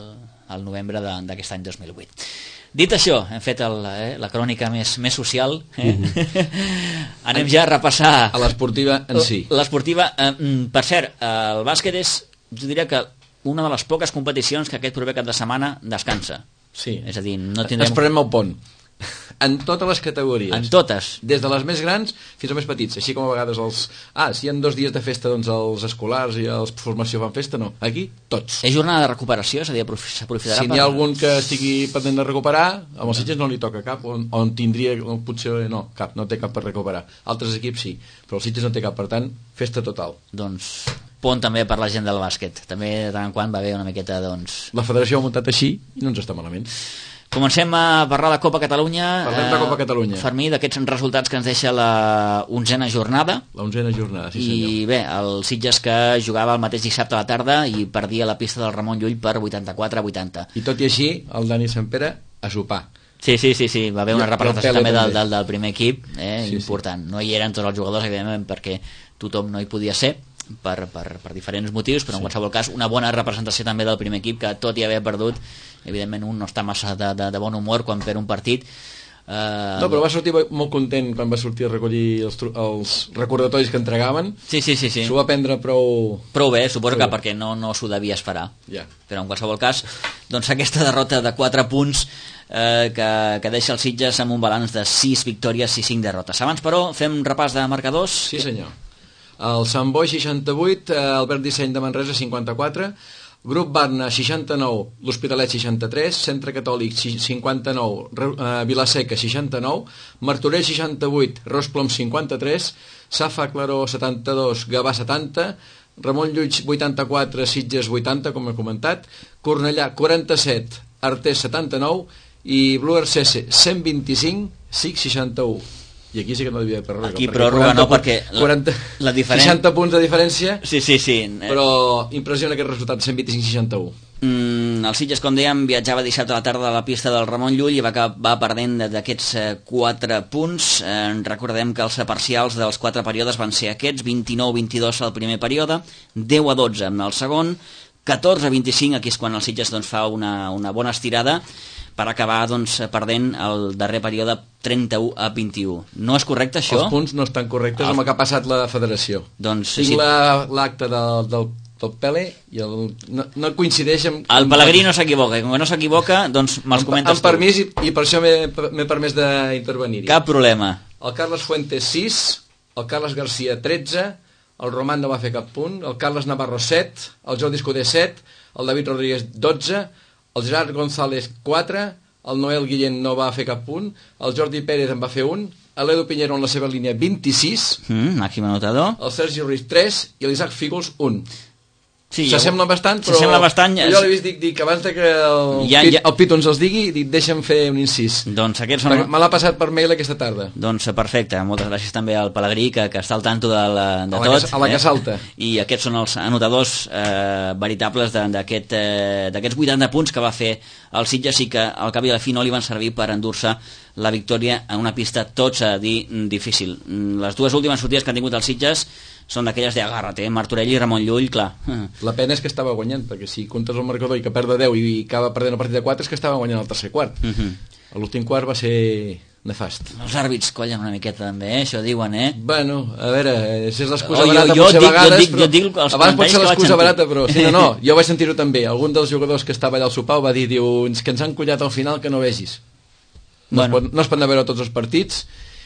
al novembre d'aquest any dos mil vuit. Dit això, hem fet el, eh, la crònica més, més social, eh? Mm-hmm. Anem ja a repassar a l'esportiva en si. L'esportiva, eh, per cert, el bàsquet és, jo diria que una de les poques competicions que aquest proper cap de setmana descansa. Sí. És a dir, no tindrem... Esperem el pont. En totes les categories. En totes. Des de les més grans fins a més petits. Així com a vegades els... Ah, si hi ha dos dies de festa, doncs els escolars i els formació fan festa, no. Aquí, tots. És jornada de recuperació? És a dir, s'aprofitarà si n'hi ha algun que estigui pendent de recuperar, amb els Sitges no li toca cap, on, on tindria, on potser no, cap, no té cap per recuperar. Altres equips sí, però els Sitges no té cap, per tant, festa total. Doncs pont també per la gent del bàsquet. També de tant en quant va haver una miqueta, doncs... La federació ha muntat així i no ens està malament. Comencem a parlar de Copa Catalunya. Parlem de Copa Catalunya. Fermí, d'aquests resultats que ens deixa la onzena jornada. La onzena jornada, sí senyor. I bé, el Sitges que jugava el mateix dissabte a la tarda i perdia la pista del Ramon Llull per vuitanta-quatre a vuitanta. I tot i així, el Dani Sampere a sopar. Sí, sí, sí, sí. Va haver una representació també del, del, del primer equip, eh, sí, important. Sí. No hi eren tots els jugadors, evidentment, perquè tothom no hi podia ser, per, per, per diferents motius, però en sí. qualsevol cas una bona representació també del primer equip, que tot i haver perdut, evidentment un no està massa de, de, de bon humor quan perd un partit. Uh... No, però va sortir molt content quan va sortir a recollir els, els recordatoris que entregaven. Sí, sí, sí, sí. S'ho va prendre prou... Prou bé, suposo prou que bé. Perquè no, no s'ho devia esperar. Ja. Però en qualsevol cas, doncs aquesta derrota de quatre punts eh, que, que deixa els Sitges amb un balanç de sis victòries i cinc derrotes. Abans, però, fem un repàs de marcadors. Sí, senyor. El Sant Boi seixanta-vuit, Albert Disseny de Manresa cinquanta-quatre, Grup Barna seixanta-nou, l'Hospitalet seixanta-tres, Centre Catòlic cinquanta-nou, Vilaseca seixanta-nou, Martorell seixanta-vuit, Ros Plom cinquanta-tres, Safa Claró setanta-dos, Gavà setanta, Ramon Llull vuitanta-quatre, Sitges vuitanta, com he comentat, Cornellà quaranta-set, Artés setanta-nou i Blue Arcese cent vint-i-cinc, Sic seixanta-u. I aquí sí que no devia haver pròrroga. Aquí pròrroga no, perquè la, quaranta, la diferent... seixanta punts de diferència. Sí, sí, sí. Però impressiona aquest resultat, cent vint-i-cinc seixanta-u. Mm, el Sitges, com dèiem, viatjava dissabte a la tarda a la pista del Ramon Llull i va acabar perdent d'aquests quatre punts. Eh, recordem que els parcials dels quatre períodes van ser aquests: vint-i-nou vint-i-dos al primer període, deu a dotze en el segon, catorze a vint-i-cinc, aquí és quan el Sitges doncs, fa una, una bona estirada, per acabar doncs, perdent el darrer període trenta-u a vint-i-u. No és correcte, això? Els punts no estan correctes el... amb el que ha passat la federació. Doncs, Tinc sí. l'acte la, del, del, del Pele i el, no, no coincideix amb... El Pellegrí no s'equivoca, i com que no s'equivoca, doncs me'ls comentes amb, amb permís, i, i per això m'he permès d'intervenir-hi. Cap problema. El Carles Fuentes sis, el Carles Garcia tretze, el Roman no va fer cap punt, el Carles Navarro set, el Jordi Escudé set, el David Rodríguez dotze, el Gerard González quatre, el Noel Guillén no va fer cap punt, el Jordi Pérez en va fer un, l'Edu Pinheiro en la seva línia vint-i-sis, mm, màxim anotador, el Sergi Ruiz tres i l'Isaac Fígols un. Sí, s'assembla bastant, però bastant, jo l'he vist, dic, dic, abans de que el, ja, Pit, ja... el Pitu ens els digui, dic, deixa'm fer un incís. Doncs aquests són... Me l'ha passat per mail aquesta tarda. Doncs perfecte, moltes gràcies també al Pellegrí, que, que està al tanto de, la, de a tot. Que, a la que salta. Eh? I aquests són els anotadors eh, veritables d'aquests eh, vuitanta punts que va fer el Sitges i que al cap i a la fi no li van servir per endur-se la victòria en una pista, tots a dir, difícil. Les dues últimes sortides que han tingut els Sitges són d'aquelles de agárrate, eh? Martorell i Ramon Llull, clar. La pena és que estava guanyant, perquè si comptes el marcador i que perd de deu i acaba perdent el partit de quatre, és que estava guanyant el tercer quart. Uh -huh. L'últim quart va ser nefast. Els àrbits collen una miqueta també, eh? Això diuen, eh? Bueno, a veure, si és l'excusa oh, barata jo, potser jo a vegades, dic, però jo dic, jo abans pot ser l'excusa barata, però sí, no, no, jo vaig sentir-ho també. Algun dels jugadors que estava allà al sopar va dir, diu, que ens han collat al final que no vegis. No, bueno. es, pot, no es poden veure tots els partits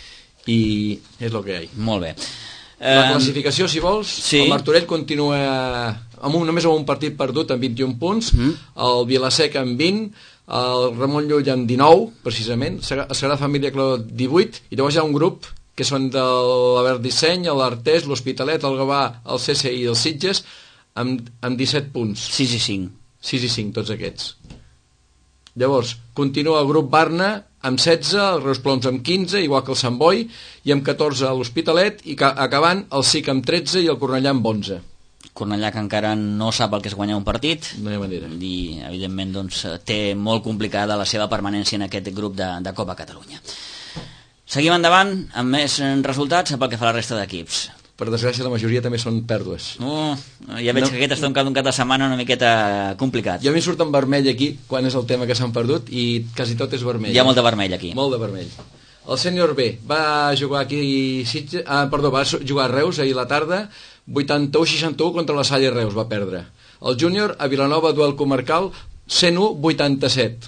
i és el que hi ha. Molt bé. La classificació, si vols, sí. El Martorell continua amb un, només amb un partit perdut amb vint-i-un punts, mm. el Vilaseca amb vint, el Ramon Llull amb dinou, precisament, el Sagrada Família Clau divuit, i llavors hi ha un grup que són de l'Albert Disseny, l'Artés, l'Hospitalet, el Gavà, el C S I i els Sitges, amb, amb disset punts. sis i cinc. sis i cinc, tots aquests. Llavors, continua el grup Barna amb setze, el Reus Ploms amb quinze, igual que el Sant Boi, i amb catorze l'Hospitalet, i acabant el S I C amb tretze i el Cornellà amb onze. Cornellà que encara no sap el que és guanyar un partit, no hi ha manera. I evidentment doncs, té molt complicada la seva permanència en aquest grup de, de Copa Catalunya. Seguim endavant amb més resultats pel que fa a la resta d'equips. per desgràcia la majoria també són pèrdues. Oh, ja veig no. que aquest està un cap, un cap de setmana una miqueta complicat. Jo a mi surt en vermell aquí, quan és el tema que s'han perdut, i quasi tot és vermell. Hi ha molt de vermell aquí. Molt de vermell. El sènior B va jugar aquí Sitges, ah, perdó, va jugar a Reus ahir a la tarda, vuitanta-u seixanta-u contra la Salle Reus va perdre. El júnior a Vilanova, duel comarcal, cent u vuitanta-set.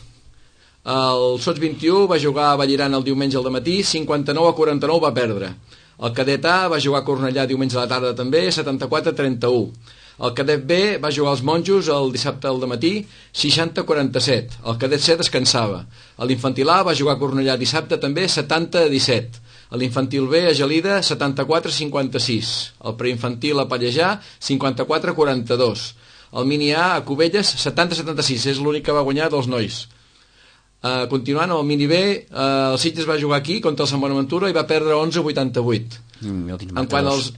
El Sots vint-i-u va jugar a Vallirana el diumenge al matí, cinquanta-nou a quaranta-nou va perdre. El cadet A va jugar a Cornellà diumenge a la tarda també, setanta-quatre a trenta-u. El cadet B va jugar als Monjos el dissabte al matí, seixanta a quaranta-set. El cadet C descansava. L'infantil A va jugar a Cornellà dissabte també, setanta a disset. L'infantil B a Gelida, setanta-quatre a cinquanta-sis. El preinfantil a Pallejà, cinquanta-quatre a quaranta-dos. El mini A a Cubelles, setanta a setanta-sis. És l'únic que va guanyar dels nois. Uh, continuant, el mini B, uh, el Sitges va jugar aquí contra el Sant Bonaventura i va perdre onze a vuitanta-vuit. Mm, en quant als...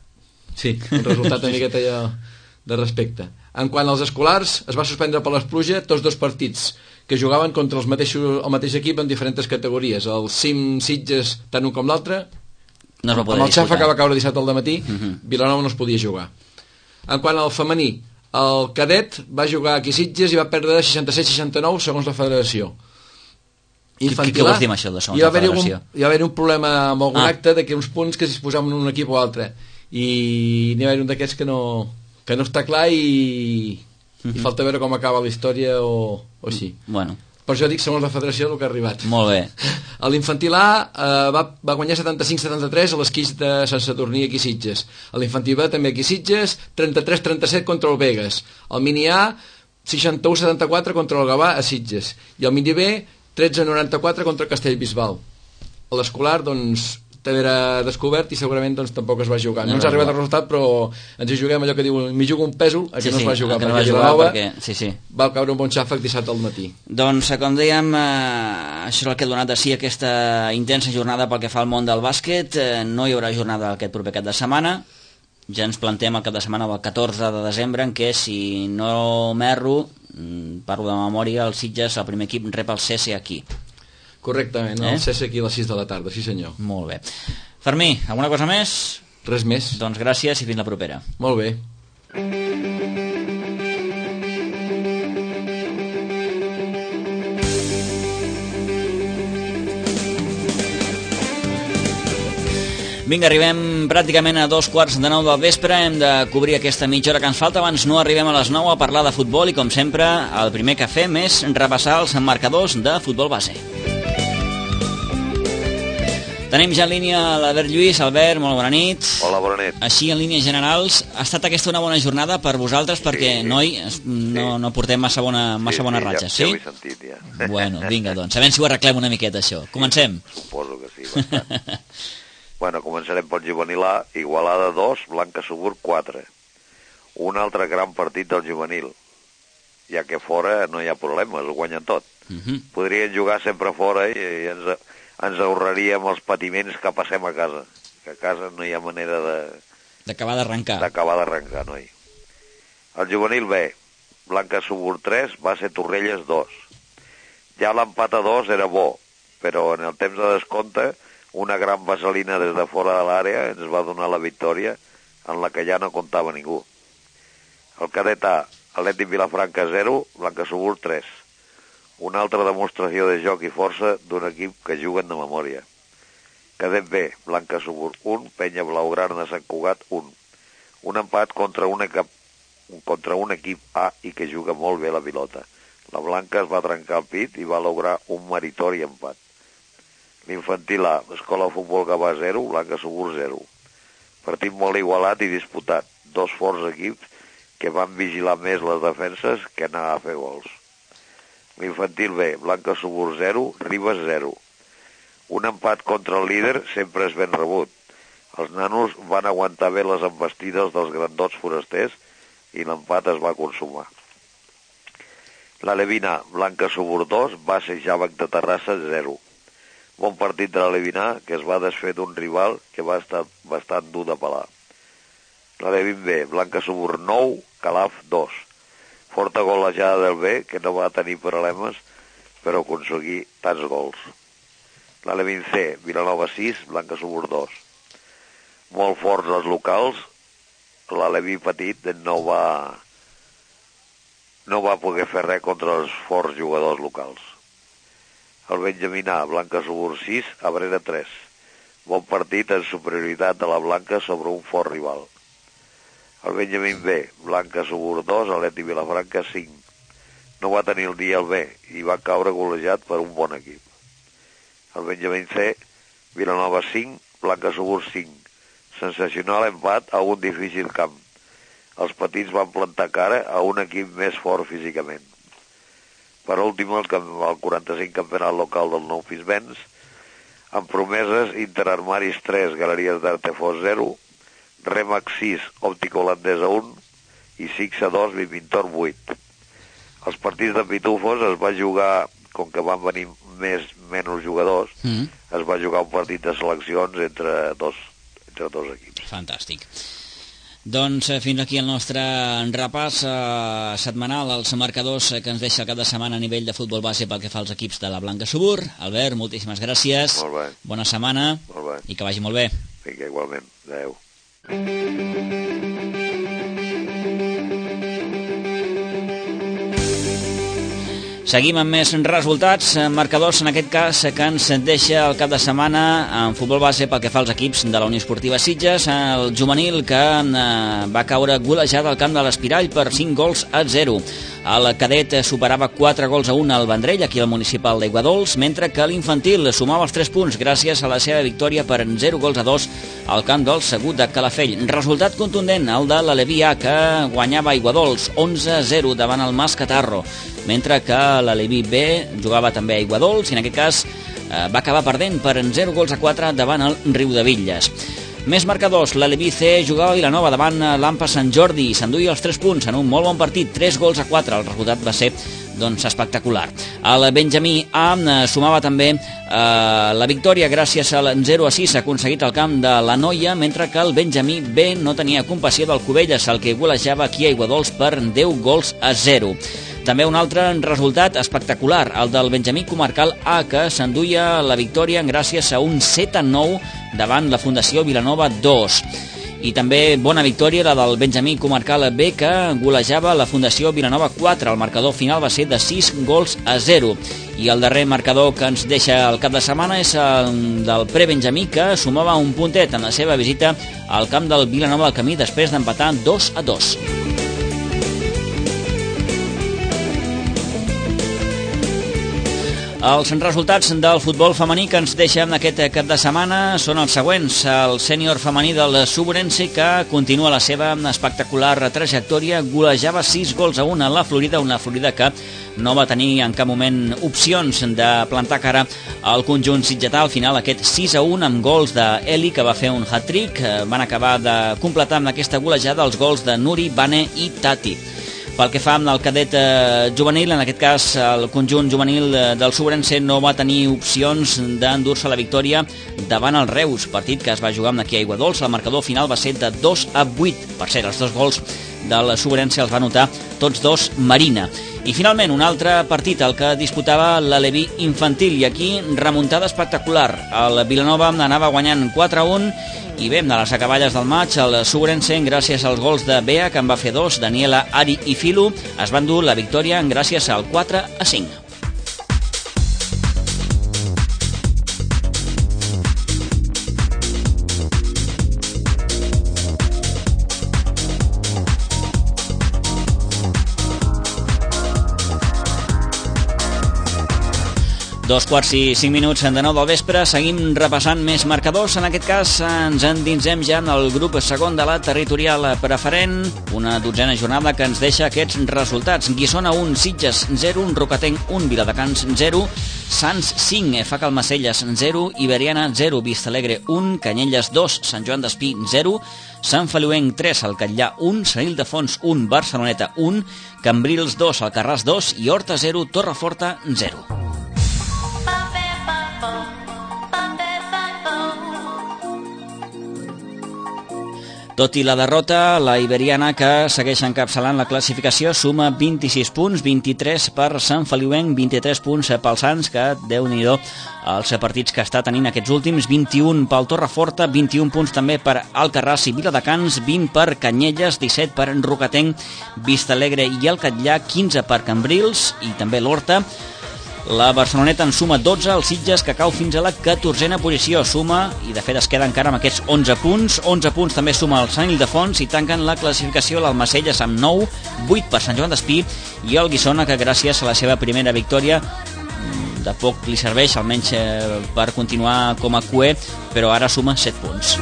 Sí, un resultat una miqueta ja de respecte. En quant als escolars, es va suspendre per les pluja tots dos partits que jugaven contra els mateixos, el mateix equip en diferents categories. El Sim Sitges, tant un com l'altre, no es va poder amb el disputar. Xafa que va caure dissabte al matí, uh -huh. Vilanova no es podia jugar. En quant al femení, el cadet va jugar aquí a Sitges i va perdre seixanta-set a seixanta-nou segons la federació. Infantil, què vols dir amb això de segons la federació? Hi va haver un problema amb algun ah. acte de que uns punts que es posaven en un equip o altre i n'hi va haver un d'aquests que no, que no està clar i, uh -huh. i falta veure com acaba la història o, o així. Bueno. Per això dic segons la federació el que ha arribat. Molt bé. L'infantil A eh, va, va guanyar setanta-cinc a setanta-tres a l'esquís de Sant Sadurní aquí a Sitges. L'infantil B també aquí a Sitges, trenta-tres a trenta-set contra el Vegas. El mini A, seixanta-u a setanta-quatre contra el Gavà a Sitges. I el mini B, tretze a noranta-quatre contra Castellbisbal. A l'escolar, doncs, també era descobert i segurament doncs, tampoc es va jugar. No, no ens ha arribat el resultat, però ens hi juguem allò que diu m'hi jugo un pèsol, a que sí, no es va jugar, sí, perquè no va jugar Vilanova perquè... sí, sí. va caure un bon xàfec dissabte al matí. Doncs, com dèiem, eh, això és el que ha donat de si aquesta intensa jornada pel que fa al món del bàsquet. Eh, no hi haurà jornada aquest proper cap de setmana. Ja ens plantem el cap de setmana del catorze de desembre, en què, si no m'erro, parlo de memòria, el Sitges, el primer equip, rep el C S aquí. Correctament, eh? El C S aquí a les sis de la tarda, sí senyor. Molt bé. Fermí, alguna cosa més? Res més. Doncs gràcies i fins la propera. Molt bé. Vinga, arribem pràcticament a dos quarts de nou del vespre. Hem de cobrir aquesta mitja hora que ens falta. Abans no arribem a les nou a parlar de futbol i, com sempre, el primer que fem és repassar els marcadors de futbol base. Tenim ja en línia l'Albert Lluís. Albert, molt bona nit. Hola, bona nit. Així, en línies generals, ha estat aquesta una bona jornada per vosaltres, perquè, sí, noi, no, no portem massa bona, massa sí, bona sí, ratxa, ja, sí? Ja ho he sentit, ja. Bueno, vinga, doncs, a veure si ho arreglem una miqueta, això. Comencem. Sí, suposo que sí, bastant. Bueno, començarem pel juvenil A, Igualada dos, Blanca Subur quatre. Un altre gran partit del juvenil, ja que fora no hi ha problemes, ho guanyen tot. Uh -huh. Podrien jugar sempre fora i, i ens, ens ahorraríem els patiments que passem a casa, que a casa no hi ha manera de... D'acabar d'arrencar. D'acabar d'arrencar, noi. El juvenil B, Blanca Subur tres, va ser Torrelles dos. Ja l'empat a dos era bo, però en el temps de descompte una gran vaselina des de fora de l'àrea ens va donar la victòria en la que ja no comptava ningú. El cadet A, Atlètic Vilafranca zero, Blanca Subur tres. Una altra demostració de joc i força d'un equip que juguen de memòria. Cadet B, Blanca Subur un, Penya Blaugrana Sant Cugat un. Un empat contra un, equip, contra un equip A i que juga molt bé la pilota. La Blanca es va trencar el pit i va lograr un meritori empat. L'infantil A, Escola de Futbol Gavà zero, Blanca Subur zero. Partit molt igualat i disputat. Dos forts equips que van vigilar més les defenses que anar a fer gols. L'infantil B, Blanca Subur zero, Ribes zero. Un empat contra el líder sempre és ben rebut. Els nanos van aguantar bé les embestides dels grandots forasters i l'empat es va consumar. L'Alevina, Blanca Subur dos, va ser Jàvec de Terrassa zero. Bon partit de l'Alevina, que es va desfer d'un rival que va estar bastant dur de pelar. L'Alevin B, Blanca Subur nou, Calaf dos. Forta golejada del B, que no va tenir problemes per aconseguir tants gols. L'Alevin C, Vilanova sis, Blanca Subur dos. molt forts els locals, l'Aleví petit no va no va poder fer res contra els forts jugadors locals. El Benjamín A, Blanca Subur sis, Abrera tres. Bon partit en superioritat de la Blanca sobre un fort rival. El Benjamín B, Blanca Subur dos, Aleti Vilafranca cinc. No va tenir el dia el B i va caure golejat per un bon equip. El Benjamín C, Vilanova cinc, Blanca Subur cinc. Sensacional empat a un difícil camp. Els petits van plantar cara a un equip més fort físicament. Per últim, el, el quaranta-cinc campionat local del Nou Fisbens, amb promeses Interarmaris tres, Galeries d'Artefós zero, Remax sis, Òptica Holandesa un i Sixa dos, Bimintor vuit. Els partits de Pitufos es va jugar, com que van venir més menys jugadors, mm. es va jugar un partit de seleccions entre dos, entre dos equips. Fantàstic. Doncs fins aquí el nostre repàs eh, setmanal als marcadors que ens deixa el cap de setmana a nivell de futbol base pel que fa als equips de la Blanca Subur. Albert, moltíssimes gràcies. Molt bé. Bona setmana. Molt bé. I que vagi molt bé. Vinga, igualment. Adéu. Seguim amb més resultats, marcadors en aquest cas que ens deixa el cap de setmana en futbol base pel que fa als equips de la Unió Esportiva Sitges, el juvenil que va caure golejat al camp de l'Espirall per cinc gols a zero. El cadet superava quatre gols a un al Vendrell, aquí al municipal d'Aiguadols, mentre que l'infantil sumava els tres punts gràcies a la seva victòria per zero gols a dos al camp del Segur de Calafell. Resultat contundent, el de l'Aleví A, que guanyava Aiguadols onze a zero davant el Mas Catarro, mentre que l'Aleví B jugava també a Aiguadols i en aquest cas eh, va acabar perdent per zero gols a quatre davant el Riudebitlles. Més marcadors, l'Aleví C jugava a Vilanova davant l'Ampa Sant Jordi i s'enduia els tres punts en un molt bon partit, tres gols a quatre. El resultat va ser doncs, espectacular. El Benjamí A sumava també eh, la victòria gràcies al zero a sis aconseguit al camp de la Noia, mentre que el Benjamí B no tenia compassió del Cubelles, el que golejava aquí a Aiguadols per deu gols a zero. També un altre resultat espectacular, el del Benjamí Comarcal A, que s'enduia la victòria gràcies a un set a nou davant la Fundació Vilanova dos. I també bona victòria la del Benjamí Comarcal B, que golejava la Fundació Vilanova quatre. El marcador final va ser de sis gols a zero. I el darrer marcador que ens deixa el cap de setmana és el del Prebenjamí, que sumava un puntet en la seva visita al camp del Vilanova del Camí després d'empatar dos a dos. Els resultats del futbol femení que ens deixen aquest cap de setmana són els següents. El sènior femení del Suburense, que continua la seva espectacular trajectòria, golejava sis gols a un a la Florida, una Florida que no va tenir en cap moment opcions de plantar cara al conjunt sitgetà. Al final aquest sis a un amb gols d'Eli, que va fer un hat-trick. Van acabar de completar amb aquesta golejada els gols de Nuri, Bane i Tati. Pel que fa amb el cadet eh, juvenil, en aquest cas el conjunt juvenil del Suburense no va tenir opcions d'endur-se la victòria davant el Reus, partit que es va jugar amb aquí a Aiguadols. El marcador final va ser de dos a vuit. Per cert, els dos gols del Suburense els va anotar tots dos Marina. I finalment un altre partit, el que disputava l'Aleví infantil, i aquí remuntada espectacular. El Vilanova anava guanyant quatre a un i bé, de les acaballes del maig, el Suburense, gràcies als gols de Bea, que en va fer dos, Daniela, Ari i Filu, es van dur la victòria gràcies al quatre a cinc. Dos quarts i cinc minuts de nou del vespre, seguim repassant més marcadors. En aquest cas ens endinsem ja en el grup segon de la territorial preferent, una dotzena jornada que ens deixa aquests resultats. Guissona un, Sitges zero, Rocatenc un, Viladecans zero, Sants cinc, F H Almacelles zero, Iberiana zero, Vistalegre un, Canyelles dos, Sant Joan d'Espí zero, Sant Feliuenc tres, Alcatllà un, Sant Ildefons un, Barceloneta un, Cambrils dos, Alcarràs dos i Horta zero, Torreforta zero. Tot i la derrota, la iberiana, que segueix encapçalant la classificació, suma vint-i-sis punts, vint-i-tres per Sant Feliuenc, vint-i-tres punts pel Sants, que déu-n'hi-do els partits que està tenint aquests últims, vint-i-un pel Torreforta, vint-i-un punts també per Alcarràs i Viladecans, vint per Canyelles, disset per Rocatenc, Vistalegre i el Catllà, quinze per Cambrils i també l'Horta. La Barceloneta en suma dotze, el Sitges, que cau fins a la catorzena posició, suma, i de fet es queda encara amb aquests onze punts, onze punts també suma el Sant Ildefons i tanquen la classificació l'Almacelles amb nou, vuit per Sant Joan d'Espí i el Guissona, que gràcies a la seva primera victòria de poc li serveix, almenys eh, per continuar com a cuer, però ara suma set punts.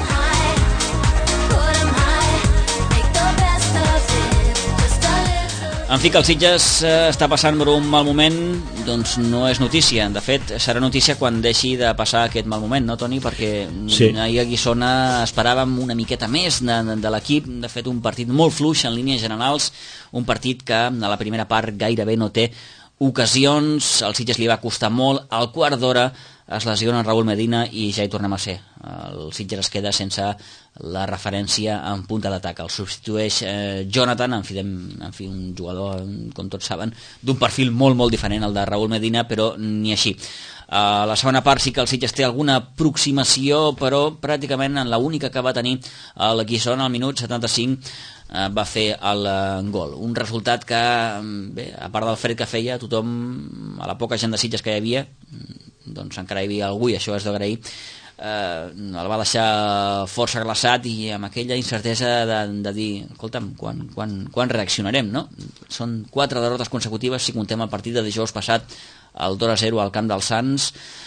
En fi, que el Sitges està passant per un mal moment, doncs no és notícia. De fet, serà notícia quan deixi de passar aquest mal moment, no, Toni? Perquè sí. Ahir a Guissona esperàvem una miqueta més de, de l'equip. De fet, un partit molt fluix en línies generals, un partit que a la primera part gairebé no té ocasions. Al Sitges li va costar molt. Al quart d'hora es lesiona Raúl Medina i ja hi tornem a ser. El Sitges es queda sense la referència en punta d'atac. El substitueix eh, Jonathan, en fi, en fi, un jugador, com tots saben, d'un perfil molt, molt diferent al de Raúl Medina, però ni així. A la segona part sí que el Sitges té alguna aproximació, però pràcticament en l'única que va tenir el Guissona al minut setanta-cinc eh, va fer el eh, gol. Un resultat que, bé, a part del fred que feia, tothom, a la poca gent de Sitges que hi havia, doncs encara hi havia algú i això és d'agrair, eh, el va deixar força glaçat i amb aquella incertesa de, de dir, escolta'm, quan, quan, quan reaccionarem, no? Són quatre derrotes consecutives si contem el partit de dijous passat, el dos a zero al camp dels Sants.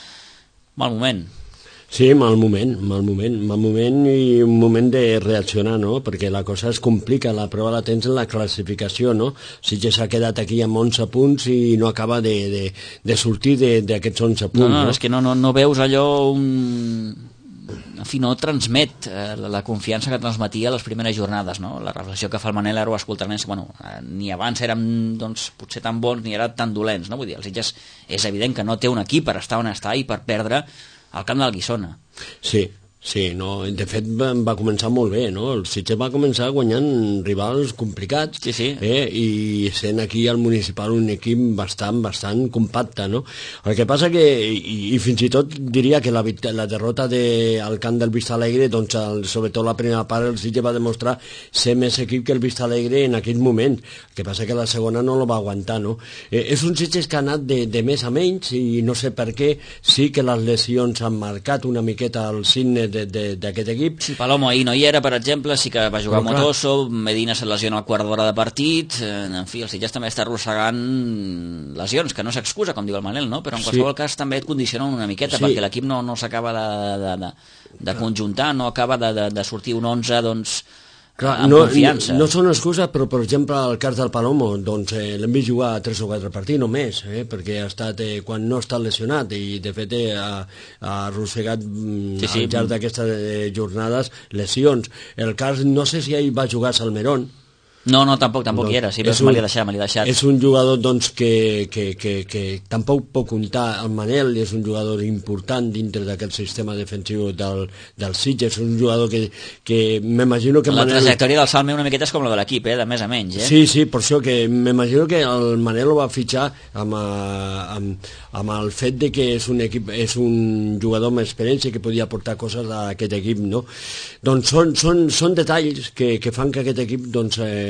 Mal moment. Sí, mal moment, mal moment, mal moment i un moment de reaccionar, no? Perquè la cosa es complica, la prova la tens en la classificació, no? Si ja s'ha quedat aquí amb onze punts i no acaba de, de, de sortir d'aquests onze punts, no? No, no, és que no, no, no veus allò un... En fi, no transmet eh, la confiança que transmetia les primeres jornades, no? La reflexió que fa el Manel ara ho escoltarem més, bueno, eh, ni abans érem doncs, potser tan bons ni ara tan dolents, no? Vull dir, els Sitges és evident que no té un equip per estar on està i per perdre al camp del Guissona. Sí, sí, no, de fet va, va començar molt bé, no? El Sitges va començar guanyant rivals complicats, sí, sí. Eh? I sent aquí al Municipal un equip bastant, bastant compacte, no? El que passa que, i, i fins i tot diria que la, la derrota de, al camp del Vistalegre, doncs el, sobretot la primera part el Sitges va demostrar ser més equip que el Vistalegre en aquell moment. El que passa que la segona no lo va aguantar, no? Eh, és un Sitges que ha anat de, de més a menys i no sé per què, sí que les lesions han marcat una miqueta el signe d'aquest equip. Sí, Palomo ahir no hi era, per exemple, sí que va jugar no, Motoso, Medina se lesiona al quart d'hora de partit, en fi, el Sitges també està arrossegant lesions, que no s'excusa, com diu el Manel, no? Però en qualsevol sí. cas també et condiciona una miqueta, sí. perquè l'equip no, no s'acaba de, de, de, de conjuntar, no acaba de, de, de sortir un onze, doncs, clar, amb no, confiança. No, no són excuses, però per exemple el cas del Palomo doncs eh, l'hem vist jugar tres o quatre partits només, eh, perquè ha estat eh, quan no està lesionat i de fet eh, ha, ha arrossegat mm, sí, sí. al llarg d'aquestes eh, jornades lesions. El cas, no sé si ell va jugar a Salmerón. No, no, tampoc, tampoc doncs, hi era, sí, però me l'he deixat, me l'he deixat. És un jugador, doncs, que, que, que, que tampoc pot comptar el Manel, és un jugador important dintre d'aquest sistema defensiu del, del Sitges, és un jugador que, que m'imagino que... La Manel... trajectòria del Salme una miqueta és com la de l'equip, eh, de més a menys, eh? Sí, sí, per això que m'imagino que el Manel ho va fitxar amb, amb, amb el fet de que és un equip, és un jugador amb experiència que podia aportar coses a aquest equip, no? Doncs són, són, són detalls que, que fan que aquest equip, doncs, eh,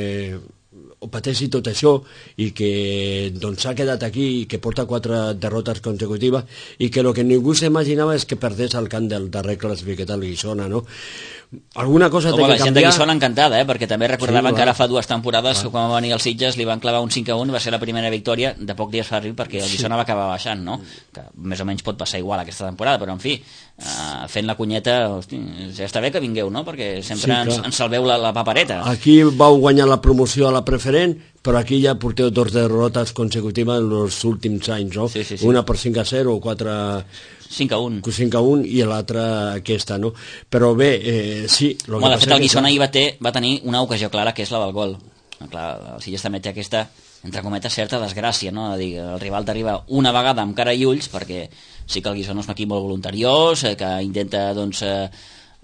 o pateixi tot això i que doncs s'ha quedat aquí i que porta quatre derrotes consecutives i que el que ningú s'imaginava és que perdés al camp del darrer classificat al Guissona, no? Alguna cosa Home, té que la gent canviar... de Guissona encantada, eh? Perquè també recordava sí, que ara fa dues temporades que quan va venir els Sitges li van clavar un cinc a un, va ser la primera victòria de poc dies fa arriba perquè el Guissona sí. va acabar baixant, no? Que més o menys pot passar igual aquesta temporada, però en fi, uh, fent la cunyeta, hosti, ja està bé que vingueu, no? Perquè sempre sí, ens, ens salveu la, la papereta. Aquí vau guanyar la promoció a la preferent, però aquí ja porteu dos derrotes consecutives en els últims anys, no? Sí, sí, sí. Una per cinc a zero o quatre... cinc a un. cinc a un i l'altra aquesta, no? Però bé, eh, sí... Home, de fet, el Guissona ahir va, va tenir una ocasió clara, que és la del gol. Clar, el Sitges també té aquesta, entre cometes, certa desgràcia, no? De dir, el rival t'arriba una vegada amb cara i ulls, perquè sí que el Guissona és un equip molt voluntariós, eh, que intenta, doncs... Eh,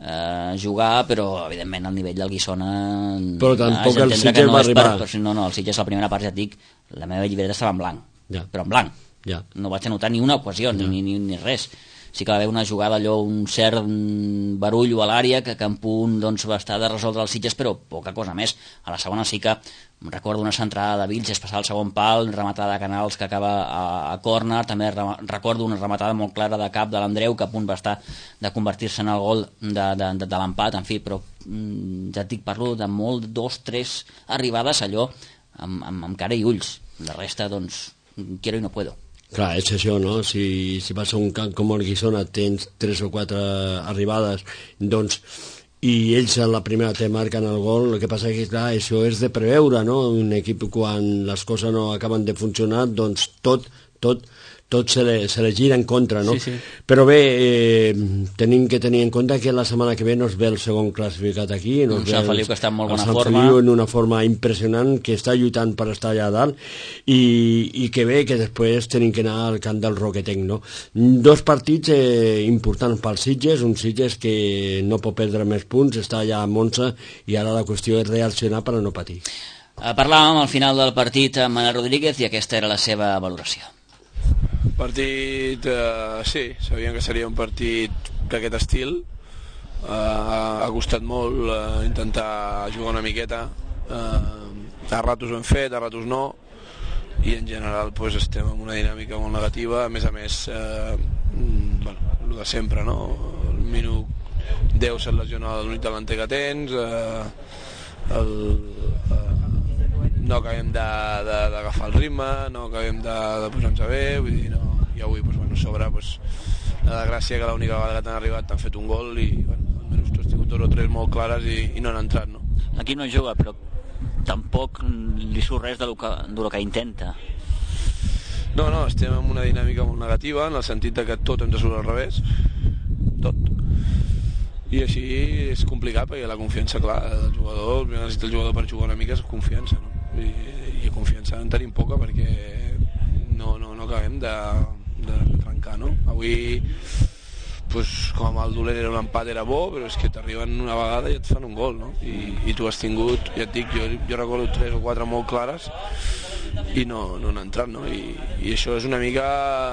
eh, jugar, però evidentment el nivell del Guissona però tampoc el Sitges no va arribar per, no, no, el Sitges la primera part ja et dic, la meva llibreta estava en blanc, ja. però en blanc ja. no vaig anotar ni una ocasió ja. ni, ni, ni res. Sí que va haver una jugada allò, un cert barullo a l'àrea que, que en punt doncs, va estar de resoldre els Sitges, però poca cosa més. A la segona sí que recordo una centrada de Vilches passar al segon pal, rematada de Canals que acaba a, a córner, també recordo una rematada molt clara de cap de l'Andreu que a punt va estar de convertir-se en el gol de, de, de, de l'empat, en fi, però ja et dic, parlo de molt, dos, tres arribades allò amb, amb, amb cara i ulls. La resta, doncs, quiero i no puedo. Clar, és això, no? Si, si vas a un camp com el Guissona tens tres o quatre arribades, doncs, i ells en la primera te marquen el gol, el que passa és que, clar, això és de preveure, no? Un equip, quan les coses no acaben de funcionar, doncs tot, tot, tot se le, se le gira en contra, no? Sí, sí. Però bé, eh, tenim que tenir en compte que la setmana que ve no es ve el segon classificat aquí, no es ve Sant Feliu, que està en molt bona Sant forma. Feliu en una forma impressionant, que està lluitant per estar allà dalt, i, i que bé que després tenim que anar al camp del Roquetenc, no? Dos partits eh, importants pels Sitges, un Sitges que no pot perdre més punts, està allà a Monza, i ara la qüestió és reaccionar per a no patir. Parlàvem al final del partit amb Manel Rodríguez i aquesta era la seva valoració. Partit, eh, sí, sabíem que seria un partit d'aquest estil, eh, ha costat molt eh, intentar jugar una miqueta, eh, a ratos ho hem fet, a ratos no, i en general pues, estem en una dinàmica molt negativa, a més a més, eh, bueno, el de sempre, no? El minut deu se't lesiona l'únic delanter que tens, eh, el... Eh, no acabem d'agafar el ritme, no acabem de, de posar-nos bé, vull dir, no, i avui pues, bueno, sobre pues, la desgràcia que l'única vegada que t'han arribat t'han fet un gol i bueno, almenys tu has tingut dos o tres molt clares i, i no han entrat, no? Aquí no juga, però tampoc li surt res de lo que, de lo que intenta. No, no, estem en una dinàmica molt negativa, en el sentit de que tot ens surt al revés, tot. I així és complicat perquè la confiança, clar, del jugador, el primer necessita el jugador per jugar una mica és confiança, no? I, i confiança en tenim poca perquè no, no, no acabem de, de trencar, no? Avui, pues, com el dolent era un empat era bo, però és que t'arriben una vegada i et fan un gol, no? I, i tu has tingut, ja et dic, jo, jo recordo tres o quatre molt clares i no, no han entrat, no? I, i això és una mica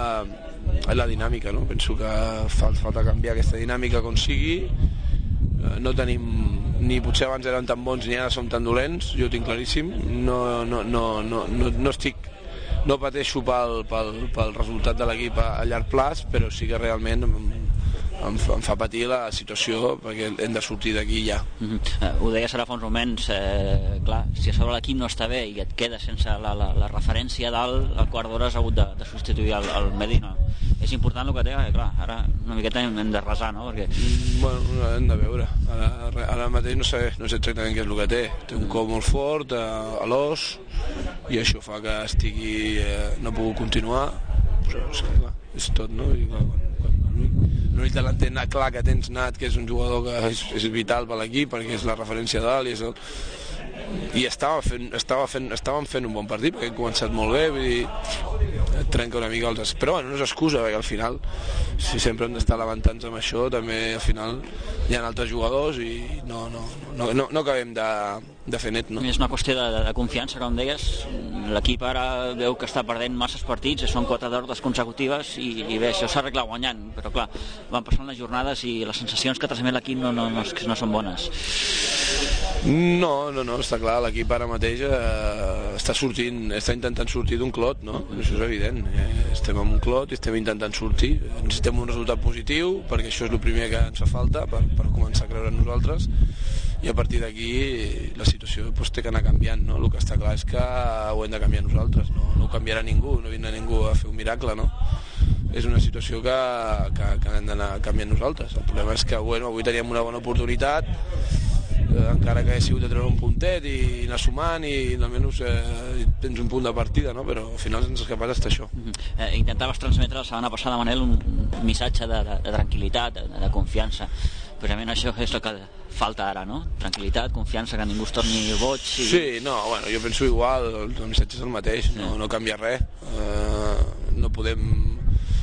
la dinàmica, no? Penso que fa, falta canviar aquesta dinàmica com sigui, no tenim, ni potser abans eren tan bons ni ara som tan dolents, jo ho tinc claríssim, no, no, no, no, no, no estic, no pateixo pel, pel, pel resultat de l'equip a, a llarg plaç, però sí que realment em, em, em fa patir la situació perquè hem de sortir d'aquí ja. Mm-hmm. uh, ho deies ara fa uns moments, eh, clar, si a sobre l'equip no està bé i et queda sense la, la, la referència dalt, al quart d'hora has hagut de, de substituir el, el Medina. És important el que té, eh, clar, ara una miqueta hem, hem de resar, no? Perquè... Bueno, hem de veure. Ara, ara mateix no sé, no sé exactament què és el que té. Té un cop molt fort a, a l'os i això fa que estigui, eh, no pugui continuar, però és que clar, és tot, no? I clar, quan, quan, l'únic delanter clar que tens Nat, que és un jugador que és, és vital per l'equip perquè és la referència dalt i és el... i estava fent, estava fent, estàvem fent un bon partit perquè hem començat molt bé, vull dir, trenca una mica els... però bueno, no és excusa perquè al final si sempre hem d'estar levantant-nos amb això també al final hi ha altres jugadors i no, no, no, no, no acabem de, de fer net, no? És una qüestió de, de confiança, com deies, l'equip ara veu que està perdent masses partits, són quatre derrotes consecutives i, i bé, això s'arregla guanyant, però clar, van passant les jornades i les sensacions que transmet l'equip no, no, no, no són bones. No, no, no, està clar, l'equip ara mateix eh, està sortint, està intentant sortir d'un clot, no? Això és evident, eh, estem en un clot i estem intentant sortir, necessitem un resultat positiu perquè això és el primer que ens fa falta per, per començar a creure en nosaltres i a partir d'aquí la situació pues, té que anar canviant, no? El que està clar és que ho hem de canviar nosaltres, no, no ho canviarà ningú, no vindrà ningú a fer un miracle, no? És una situació que, que, que hem d'anar canviant nosaltres, el problema és que bueno, avui teníem una bona oportunitat, eh, encara que hagi sigut de treure un puntet i anar sumant i almenys eh, tens un punt de partida, no? Però al final ens escapat està això. Mm-hmm. eh, intentaves transmetre la setmana passada, Manel, un, un missatge de, de, de tranquil·litat, de, de confiança. Precisament això és el que falta ara, no? Tranquil·litat, confiança, que ningú es torni boig i... Sí, no, bueno, jo penso igual, el, el missatge és el mateix, no, no canvia res, eh, no podem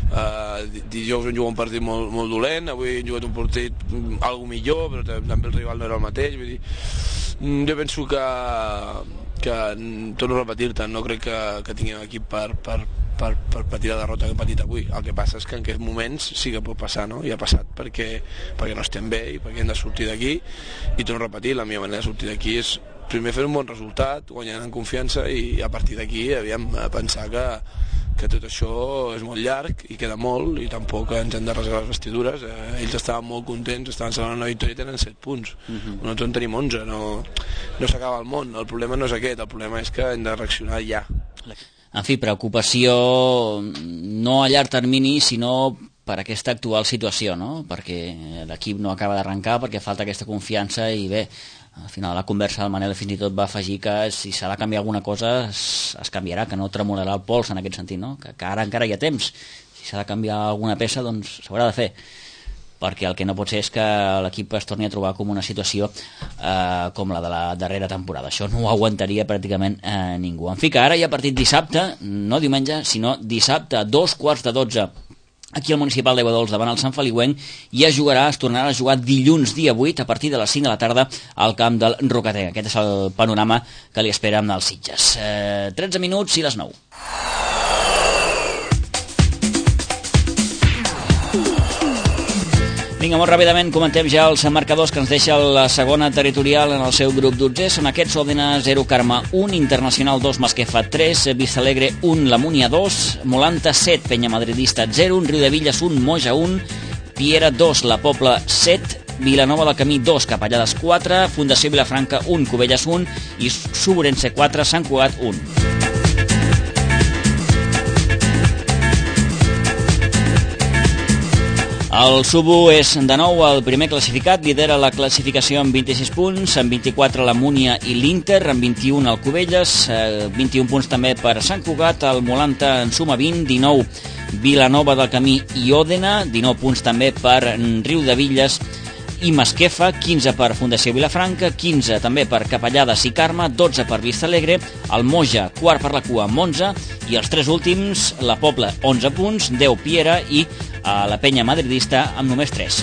Uh, dijous hem jugat un partit molt, molt dolent, avui hem jugat un partit algo millor, però també el rival no era el mateix. Vull dir, jo penso que, que torno a repetir-te, no crec que, que tinguem equip per, per, per, per patir la derrota que hem patit avui. El que passa és que en aquests moments sí que pot passar, no? I ha passat perquè, perquè no estem bé i perquè hem de sortir d'aquí, i torno a repetir, la meva manera de sortir d'aquí és primer fer un bon resultat, guanyant en confiança, i a partir d'aquí havíem de pensar que, que tot això és molt llarg i queda molt, i tampoc ens hem de rasgar les vestidures. Eh, ells estaven molt contents, estaven celebrant una victòria i tenen set punts. Uh-huh. Nosaltres en tenim onze, no, no s'acaba el món. El problema no és aquest, el problema és que hem de reaccionar ja. En fi, preocupació no a llarg termini, sinó per aquesta actual situació, no? Perquè l'equip no acaba d'arrencar, perquè falta aquesta confiança, i bé, al final la conversa del Manel fins i tot va afegir que si s'ha de canviar alguna cosa es, es canviarà, que no tremolarà el pols en aquest sentit, no? Que, que ara encara hi ha temps, si s'ha de canviar alguna peça doncs s'haurà de fer, perquè el que no pot ser és que l'equip es torni a trobar com una situació eh, com la de la darrera temporada. Això no ho aguantaria pràcticament eh, ningú. En fi, que ara hi ha partit dissabte, no diumenge, sinó dissabte, dos quarts de dotze, aquí al Municipal d'Aiguadols davant el Sant Feliuenc, i es jugarà, es tornarà a jugar dilluns dia vuit a partir de les cinc de la tarda al camp del Rocater. Aquest és el panorama que li espera amb els Sitges. Eh, tretze minuts i les nou. Vinga, molt ràpidament comentem ja els marcadors que ens deixa la segona territorial en el seu grup dotzè. Són aquests: Òdena zero, Carme un, Internacional dos, Masquefa tres, Vistalegre un, La Múnia dos, Molanta set, Penya Madridista zero, Riudevilles un, Moja un, Piera dos, La Pobla set, Vilanova del Camí dos, Capellades quatre, Fundació Vilafranca un, Cubelles un i Suburense quatre, Sant Cugat un. El Subu és de nou el primer classificat, lidera la classificació amb vint-i-sis punts, amb vint-i-quatre la Múnia i l'Inter, amb vint-i-un el Cubelles, eh, vint-i-un punts també per Sant Cugat, el Molanta en suma vint, dinou Vilanova del Camí i Òdena, dinou punts també per Riudevilles i Masquefa, quinze per Fundació Vilafranca, quinze també per Capellades i Carme, dotze per Vistalegre, el Moja, quart per la cua amb onze, i els tres últims, la Pobla, onze punts, deu Piera i a la Penya Madridista amb només tres.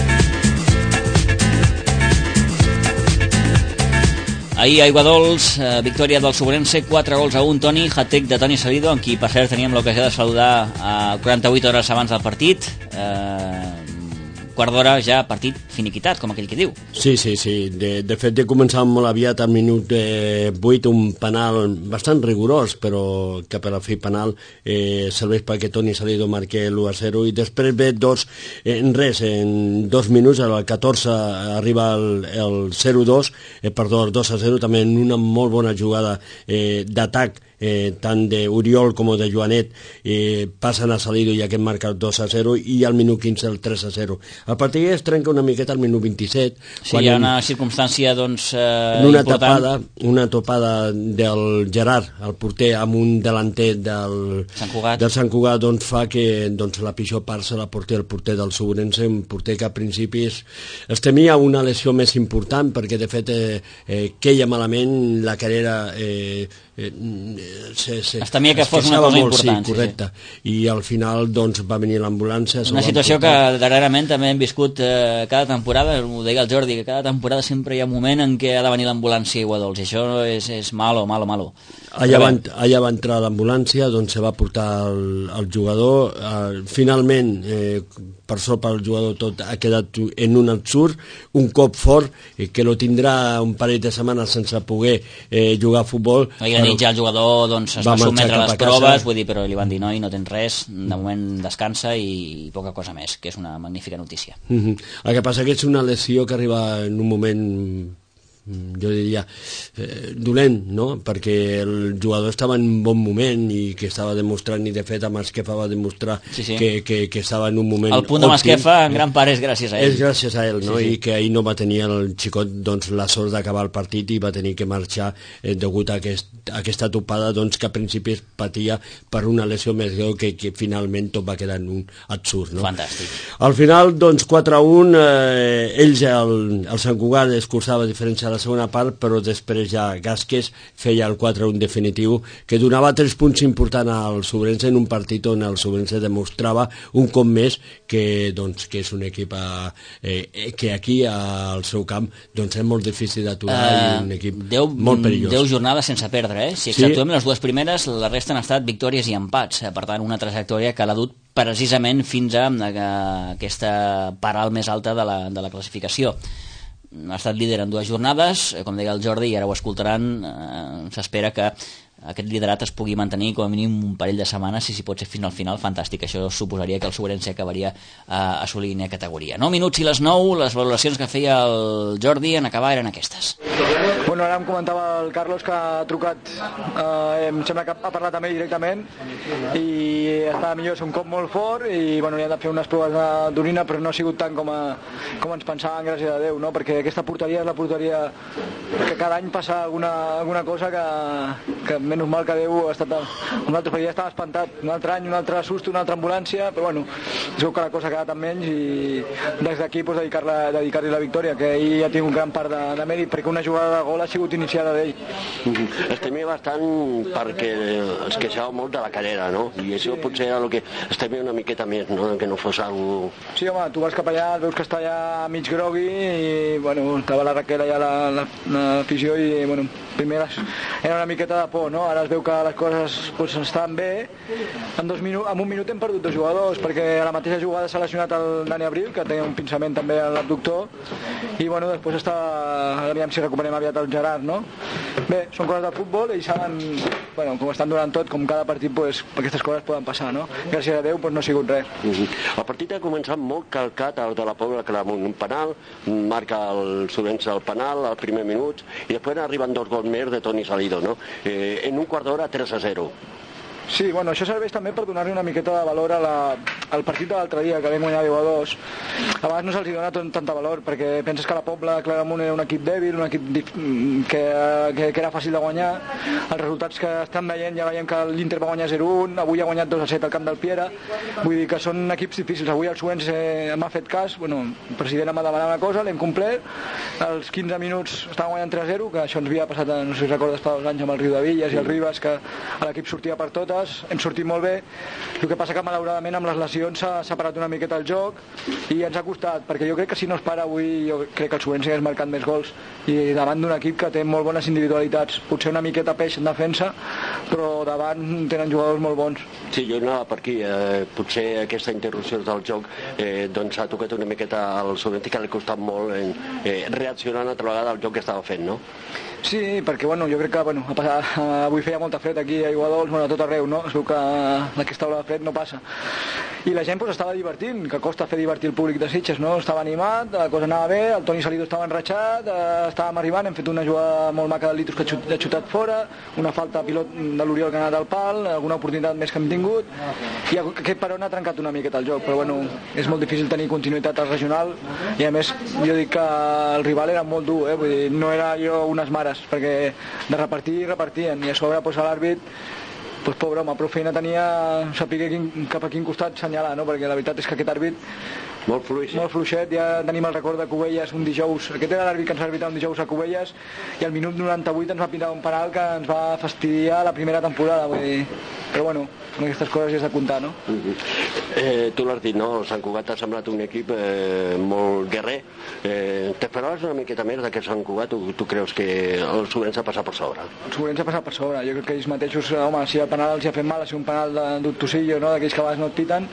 Ahir a Aiguadols, eh, victòria del Suburense, quatre gols a un, Toni, hat-trick de Toni Salido, amb qui per cert teníem l'ocasió de saludar a quaranta-vuit hores abans del partit. Eh, quart d'hora ja partit finiquitat, com aquell que diu. Sí, sí, sí. De, de fet, de començar molt aviat al minut eh, vuit, un penal bastant rigorós, però que per a fi penal eh, serveix perquè Toni Salido marqui l'u a zero, i després ve dos, eh, en res, en dos minuts, al catorze arriba el, el zero a dos, eh, perdó, el dos a zero, també en una molt bona jugada eh, d'atac, Eh, tant d'Oriol com de Joanet, eh, passen a Salido i aquest marca el dos a zero, i al minut quinze el tres a zero. El partit es trenca una miqueta al minut vint-i-set. Sí, hi ha una circumstància doncs, eh, una important. Tapada, una topada del Gerard, el porter, amb un delanter del Sant Cugat, del Sant Cugat, doncs fa que doncs, la pitjor part se la porti el porter del Suburense, un porter que a principis es temia una lesió més important, perquè de fet eh, eh, queia malament la carrera, eh, eh, se, se, es temia que fos una cosa molt, important. Sí, correcte. Sí, sí. I al final doncs, va venir l'ambulància. Una situació que darrerament també hem viscut eh, cada temporada, ho deia el Jordi, que cada temporada sempre hi ha un moment en què ha de venir l'ambulància a Aiguadols, i això és, és malo, malo, malo. Allà va, allà va entrar l'ambulància, doncs se va portar el, el jugador, eh, finalment, eh, per sort pel jugador tot ha quedat en un absurd, un cop fort, eh, que lo tindrà un parell de setmanes sense poder eh, jugar a futbol. Ahir a nit ja el jugador doncs, es va, va sotmetre a les proves, vull dir, però li van dir no, i no tens res, de moment descansa i poca cosa més, que és una magnífica notícia. Mm-hmm. El que passa que és una lesió que arriba en un moment, jo diria, eh, dolent, no? Perquè el jugador estava en bon moment i que estava demostrant, i de fet a Masquefa va demostrar sí, sí. Que, que, que estava en un moment el punt de Masquefa en gran part és gràcies a ell. És gràcies a ell, no? Sí, sí. I que ahir no va tenir el xicot doncs, la sort d'acabar el partit i va tenir que marxar eh, degut a, aquest, a aquesta topada doncs, que a principi es patia per una lesió més greu que, que finalment tot va quedar en un absurd, no? Fantàstic. Al final, doncs, quatre a un, eh, ells, el, el Sant Cugat, es cursava a diferència de la segona part, però després ja Gasquez feia el quatre a un definitiu, que donava tres punts importants al Sobrense en un partit on el Sobrense demostrava un cop més que, doncs, que és un equip a, eh, que aquí al seu camp doncs, és molt difícil d'aturar uh, i un equip deu, molt perillós. deu jornades sense perdre, eh? Si exceptuem sí. les dues primeres, la resta han estat victòries i empats, per tant una trajectòria que l'ha dut precisament fins a, a aquesta paral més alta de la, de la classificació. Ha estat líder en dues jornades, com deia el Jordi, i ara ho escoltaran, eh, s'espera que aquest liderat es pugui mantenir com a mínim un parell de setmanes, i si pot ser fins al final, fantàstic. Això suposaria que el Sobrense acabaria eh, assolint a categoria. nou minuts i les nou, les valoracions que feia el Jordi en acabar eren aquestes. Bueno, ara em comentava el Carlos que ha trucat, eh, em sembla que ha parlat amb ell directament, i està millor, és un cop molt fort, i bueno, hi ha de fer unes proves d'orina, però no ha sigut tant com, a, com ens pensàvem, gràcies a Déu, no? Perquè aquesta porteria és la porteria que cada any passa alguna, alguna cosa que, que menys mal que Déu ha estat un altre, perquè ja estava espantat, un altre any, un altre susto, una altra ambulància, però bueno, segur que la cosa ha quedat en menys, i des d'aquí pues, dedicar-li dedicar la victòria, que ell ja tinc un gran part de, de mèrit, perquè una jugada de gol ha sigut iniciada d'ell. Mm-hmm. Es temia bastant perquè es queixava molt de la carrera, no? I això sí. Potser era el que es temia una miqueta més, no? Que no fos algo... Sí, home, tu vas cap allà, veus que està allà mig grogui, i bueno, estava la Raquel allà a l'afició, i bueno, primer era una miqueta de por, no? Ara es veu que les coses pues, estan bé. En, dos minu en un minut hem perdut dos jugadors, perquè a la mateixa jugada s'ha lesionat el Dani Abril, que té un pinçament també a l'abductor, i bueno, després està... aviam si recuperem aviat el Gerard, no? Bé, són coses del futbol, i saben, bueno, com estan donant tot, com cada partit, pues, aquestes coses poden passar, no? Gràcies a Déu, pues, no ha sigut res. Uh -huh. El partit ha començat molt calcat al de la Pobla, que amb un penal, marca el Sobrense el penal al primer minut, i després arriben dos gols més de Toni Salido, no? Eh, en un quart d'hora tres a zero. Sí, bueno, això serveix també per donar-li una miqueta de valor a la, al partit de l'altre dia, que vam guanyar deu a dos. Abans no se'ls dona tanta valor, perquè penses que la Pobla, Claramunt, era un equip dèbil, un equip que, que, que era fàcil de guanyar. Els resultats que estan veient, ja veiem que l'Inter va guanyar zero a un, avui ha guanyat dos a set al camp del Piera. Vull dir que són equips difícils. Avui el Sobrense m'ha fet cas, bueno, el president m'ha demanat una cosa, l'hem complert. Als quinze minuts estava guanyant tres a zero, que això ens havia passat, no sé si recordes, fa dos anys amb el Riu de Villas i el Ribas, que l'equip sortia per totes. Hem sortit molt bé, el que passa que malauradament amb les lesions s'ha separat una miqueta el joc, i ens ha costat, perquè jo crec que si no es para avui, jo crec que el Sobrense hagués marcat més gols, i davant d'un equip que té molt bones individualitats, potser una miqueta peix en defensa, però davant tenen jugadors molt bons. Sí, jo anava per aquí, eh, potser aquesta interrupció del joc eh, doncs ha tocat una miqueta al Sobrense, que li ha costat molt en, eh, reaccionar una altra vegada al joc que estava fent, no? Sí, perquè bueno, jo crec que bueno, avui feia molta fred aquí a Iguadols, bueno, a tot arreu, no? Es veu que aquesta hora de fred no passa. I la gent pues, estava divertint, que costa fer divertir el públic de Sitges, no? Estava animat, la cosa anava bé, el Toni Salido estava enratxat, eh, estàvem arribant, hem fet una jugada molt maca del Litus que ha xut, xutat fora, una falta pilot de l'Oriol que ha anat al pal, alguna oportunitat més que hem tingut, i aquest peron ha trencat una miqueta el joc, però bueno, és molt difícil tenir continuïtat al regional, i a més jo dic que el rival era molt dur, eh? Vull dir, no era jo unes mares, perquè de repartir repartien, i a sobre pues, l'àrbit pues, pobre home, prou feina tenia saber quin, cap a quin costat assenyalar, no? Perquè la veritat és que aquest àrbit molt fluix, molt fluixet, ja tenim el record de Cubelles un dijous, aquest era l'àrbit que ens va arbitrar un dijous a Cubelles, i al minut noranta-vuit ens va pintar un penal que ens va fastidiar la primera temporada, vull dir, però bueno, aquestes coses ja és de comptar, no? Uh -huh. eh, tu l'has dit, no? El Sant Cugat ha semblat un equip eh, molt guerrer. Eh, T'esperaves una miqueta més d'aquest Sant Cugat? Tu, tu creus que el Sobrense ha passat per sobre? El Sobrense ha passat per sobre. Jo crec que ells mateixos, home, si el penal els ha fet mal, ha sigut un penal d'un tossillo, no? D'aquells que a vegades no et piten.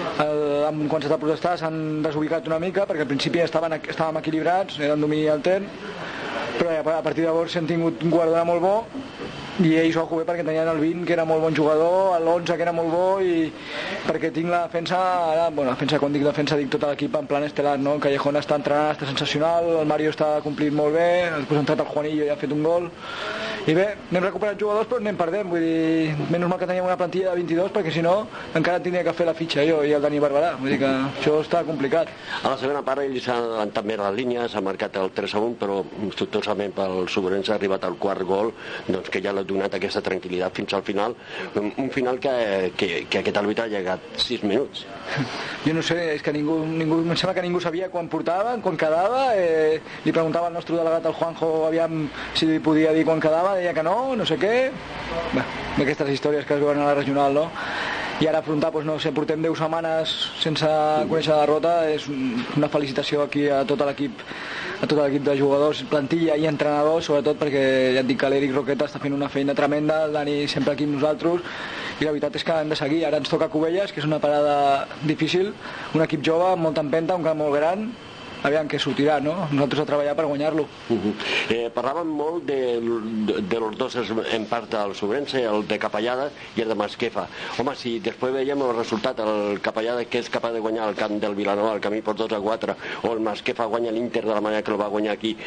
El, quan s'ha de protestar s'han desubicat una mica, perquè al principi estaven, estàvem equilibrats, eren domini altern, però a partir de llavors hem tingut un Guardona molt bo, i ells ojo bé perquè tenien el vint que era molt bon jugador, l'onze que era molt bo, i perquè tinc la defensa ara, bueno, la defensa, quan dic defensa dic tot l'equip en plan estel·lar, no? Callejón està entrenant, està sensacional, el Mario està complint molt bé, després ha entrat el Juanillo i ha fet un gol, i bé, n'hem recuperat jugadors però n'hem perdent, vull dir, menys mal que teníem una plantilla de vint-i-dos, perquè si no encara tindria que fer la fitxa jo i el Dani Barberà, vull dir que això està complicat. A la segona part ells s'han adelantat més les línies, s'ha marcat el tres a un, però sortosament pel Sobrense ha arribat al quart gol, doncs que ja l'ha donat aquesta tranquil·litat fins al final, un final que, que, que aquest àrbitre ha llegat sis minuts. Jo no sé, és que ningú, ningú, em sembla que ningú sabia quan portava, quan quedava, eh, li preguntava al nostre delegat, el Juanjo, aviam si li podia dir quan quedava, deia que no, no sé què. Bé, d'aquestes històries que es veuen a la regional, no? I ara afrontar, doncs, no sé, portem deu setmanes sense conèixer la derrota, és una felicitació aquí a tot l'equip, a tot l'equip de jugadors, plantilla i entrenadors, sobretot perquè ja et dic que l'Eric Roqueta està fent una feina tremenda, el Dani sempre aquí amb nosaltres, i la veritat és que hem de seguir. Ara ens toca Cubelles, que és una parada difícil, un equip jove amb molta empenta, un camp molt gran, aviam què sortirà, no? Nosaltres a treballar per guanyar-lo. Uh -huh. eh, parlàvem molt de, de, de los dos empats del Sobrense, el de Capellada i el de Masquefa. Home, si després veiem el resultat, el Capellada que és capaç de guanyar el camp del Vilanova, el camí per dos a quatre, o el Masquefa guanya l'Inter de la manera que el va guanyar aquí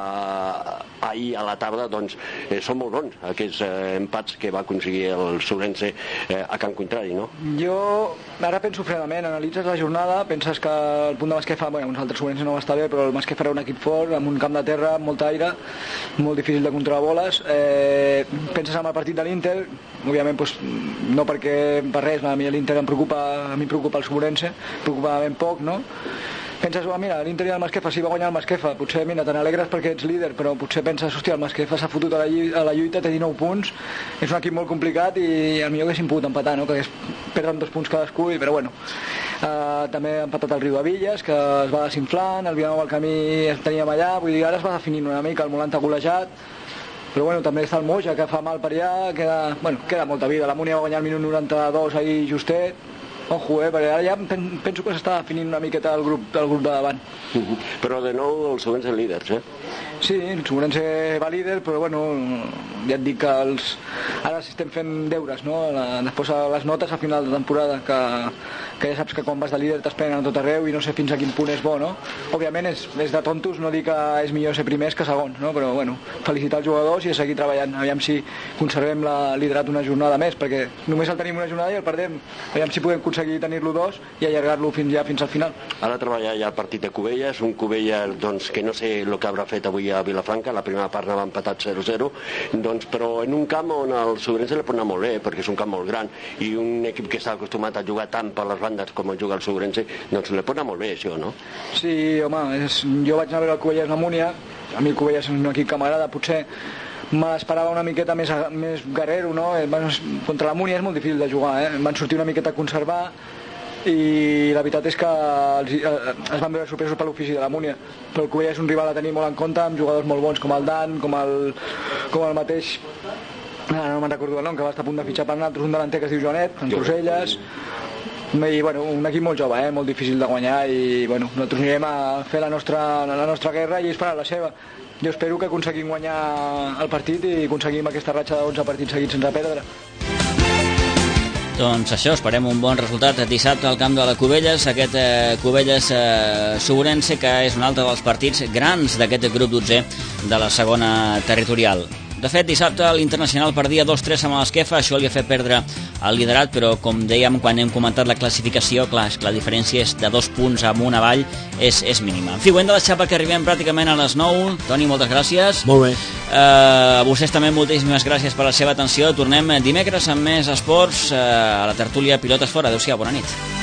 eh, ahir a la tarda, doncs eh, són molt bons aquests eh, empats que va aconseguir el Sobrense eh, a camp contrari, no? Jo ara penso fredament, analitzes la jornada, penses que el punt de Masquefa, bueno, uns altres Sobrense no va estar bé, però el Masquefa era un equip fort, amb un camp de terra, amb molt aire, molt difícil de controlar boles. Eh, penses en el partit de l'Inter, òbviament doncs, no perquè per res, a mi l'Inter em preocupa, a mi em preocupa el Sobrense, preocupa ben poc, no? Penses, oh, mira, l'Inter i el Masquefa, sí, va guanyar el Masquefa, potser, mira, te n'alegres perquè ets líder, però potser penses, hòstia, el Masquefa s'ha fotut a la, a la lluita, té dinou punts, és un equip molt complicat i el millor haguessin pogut empatar, no?, que perden dos punts cadascú, però bueno. Uh, també ha empatat el Riu de Villes, que es va desinflant, el Vilanova al camí el teníem allà, vull dir, ara es va definint una mica, el Molant ha golejat, però bueno, també està el Moja, que fa mal per allà, queda, bueno, queda molta vida, la Múnia va guanyar el minut noranta-dos ahir justet, ojo, eh, perquè ara ja penso que s'està definint una miqueta el grup, el grup de davant. Uh -huh. Però de nou els següents líders, eh? Sí, el Sobrense va líder, però bueno, ja et dic que els... ara estem fent deures, no? La... després les notes a final de temporada, que, que ja saps que quan vas de líder t'esperen a tot arreu i no sé fins a quin punt és bo, no? Òbviament és, és de tontos no dir que és millor ser primers que segons, no? Però bueno, felicitar els jugadors i seguir treballant, aviam si conservem la liderat una jornada més, perquè només el tenim una jornada i el perdem, aviam si podem aconseguir tenir-lo dos i allargar-lo fins ja fins al final. Ara treballar ja el partit de Cubelles, un Cubelles doncs, que no sé el que haurà fet avui a Vilafranca, la primera part anava empatat zero zero, doncs, però en un camp on el Sobrense li pot anar molt bé, perquè és un camp molt gran, i un equip que està acostumat a jugar tant per les bandes com el juga el Sobrense, doncs li pot anar molt bé, això, no? Sí, home, és, jo vaig anar a veure el Cubelles a Múnia, a mi el Cubelles és un equip que m'agrada, potser me l'esperava una miqueta més, més guerrero, no? Contra la Múnia és molt difícil de jugar, eh? Van sortir una miqueta a conservar, i la veritat és que els, es van veure sorpresos per l'ofici de la Múnia, però el Cubelles és un rival a tenir molt en compte, amb jugadors molt bons com el Dan, com el, com el mateix, ah, no me'n recordo el nom, que va estar a punt de fitxar per nosaltres, un delanter que es diu Joanet, en Cruselles, i bueno, un equip molt jove, eh? Molt difícil de guanyar, i bueno, nosaltres anirem a fer la nostra, la nostra guerra i ells faran la seva. Jo espero que aconseguim guanyar el partit i aconseguim aquesta ratxa d'onze partits seguits sense perdre. Doncs això, esperem un bon resultat dissabte al camp de la Cubelles, aquest eh, Cubelles eh, Sobrense, que és un altre dels partits grans d'aquest grup dotzè de la segona territorial. De fet, dissabte l'Internacional perdia dos tres amb l'Esquefa, això li ha fet perdre el liderat, però com dèiem quan hem comentat la classificació, clar, és que la diferència és de dos punts amunt avall, és, és mínima. En fi, ho hem de deixar perquè arribem pràcticament a les nou. Toni, moltes gràcies. Molt bé. Uh, a vostès també moltíssimes gràcies per la seva atenció. Tornem dimecres amb més esports uh, a la tertúlia Pilotes Fora. Adéu-siau, bona nit.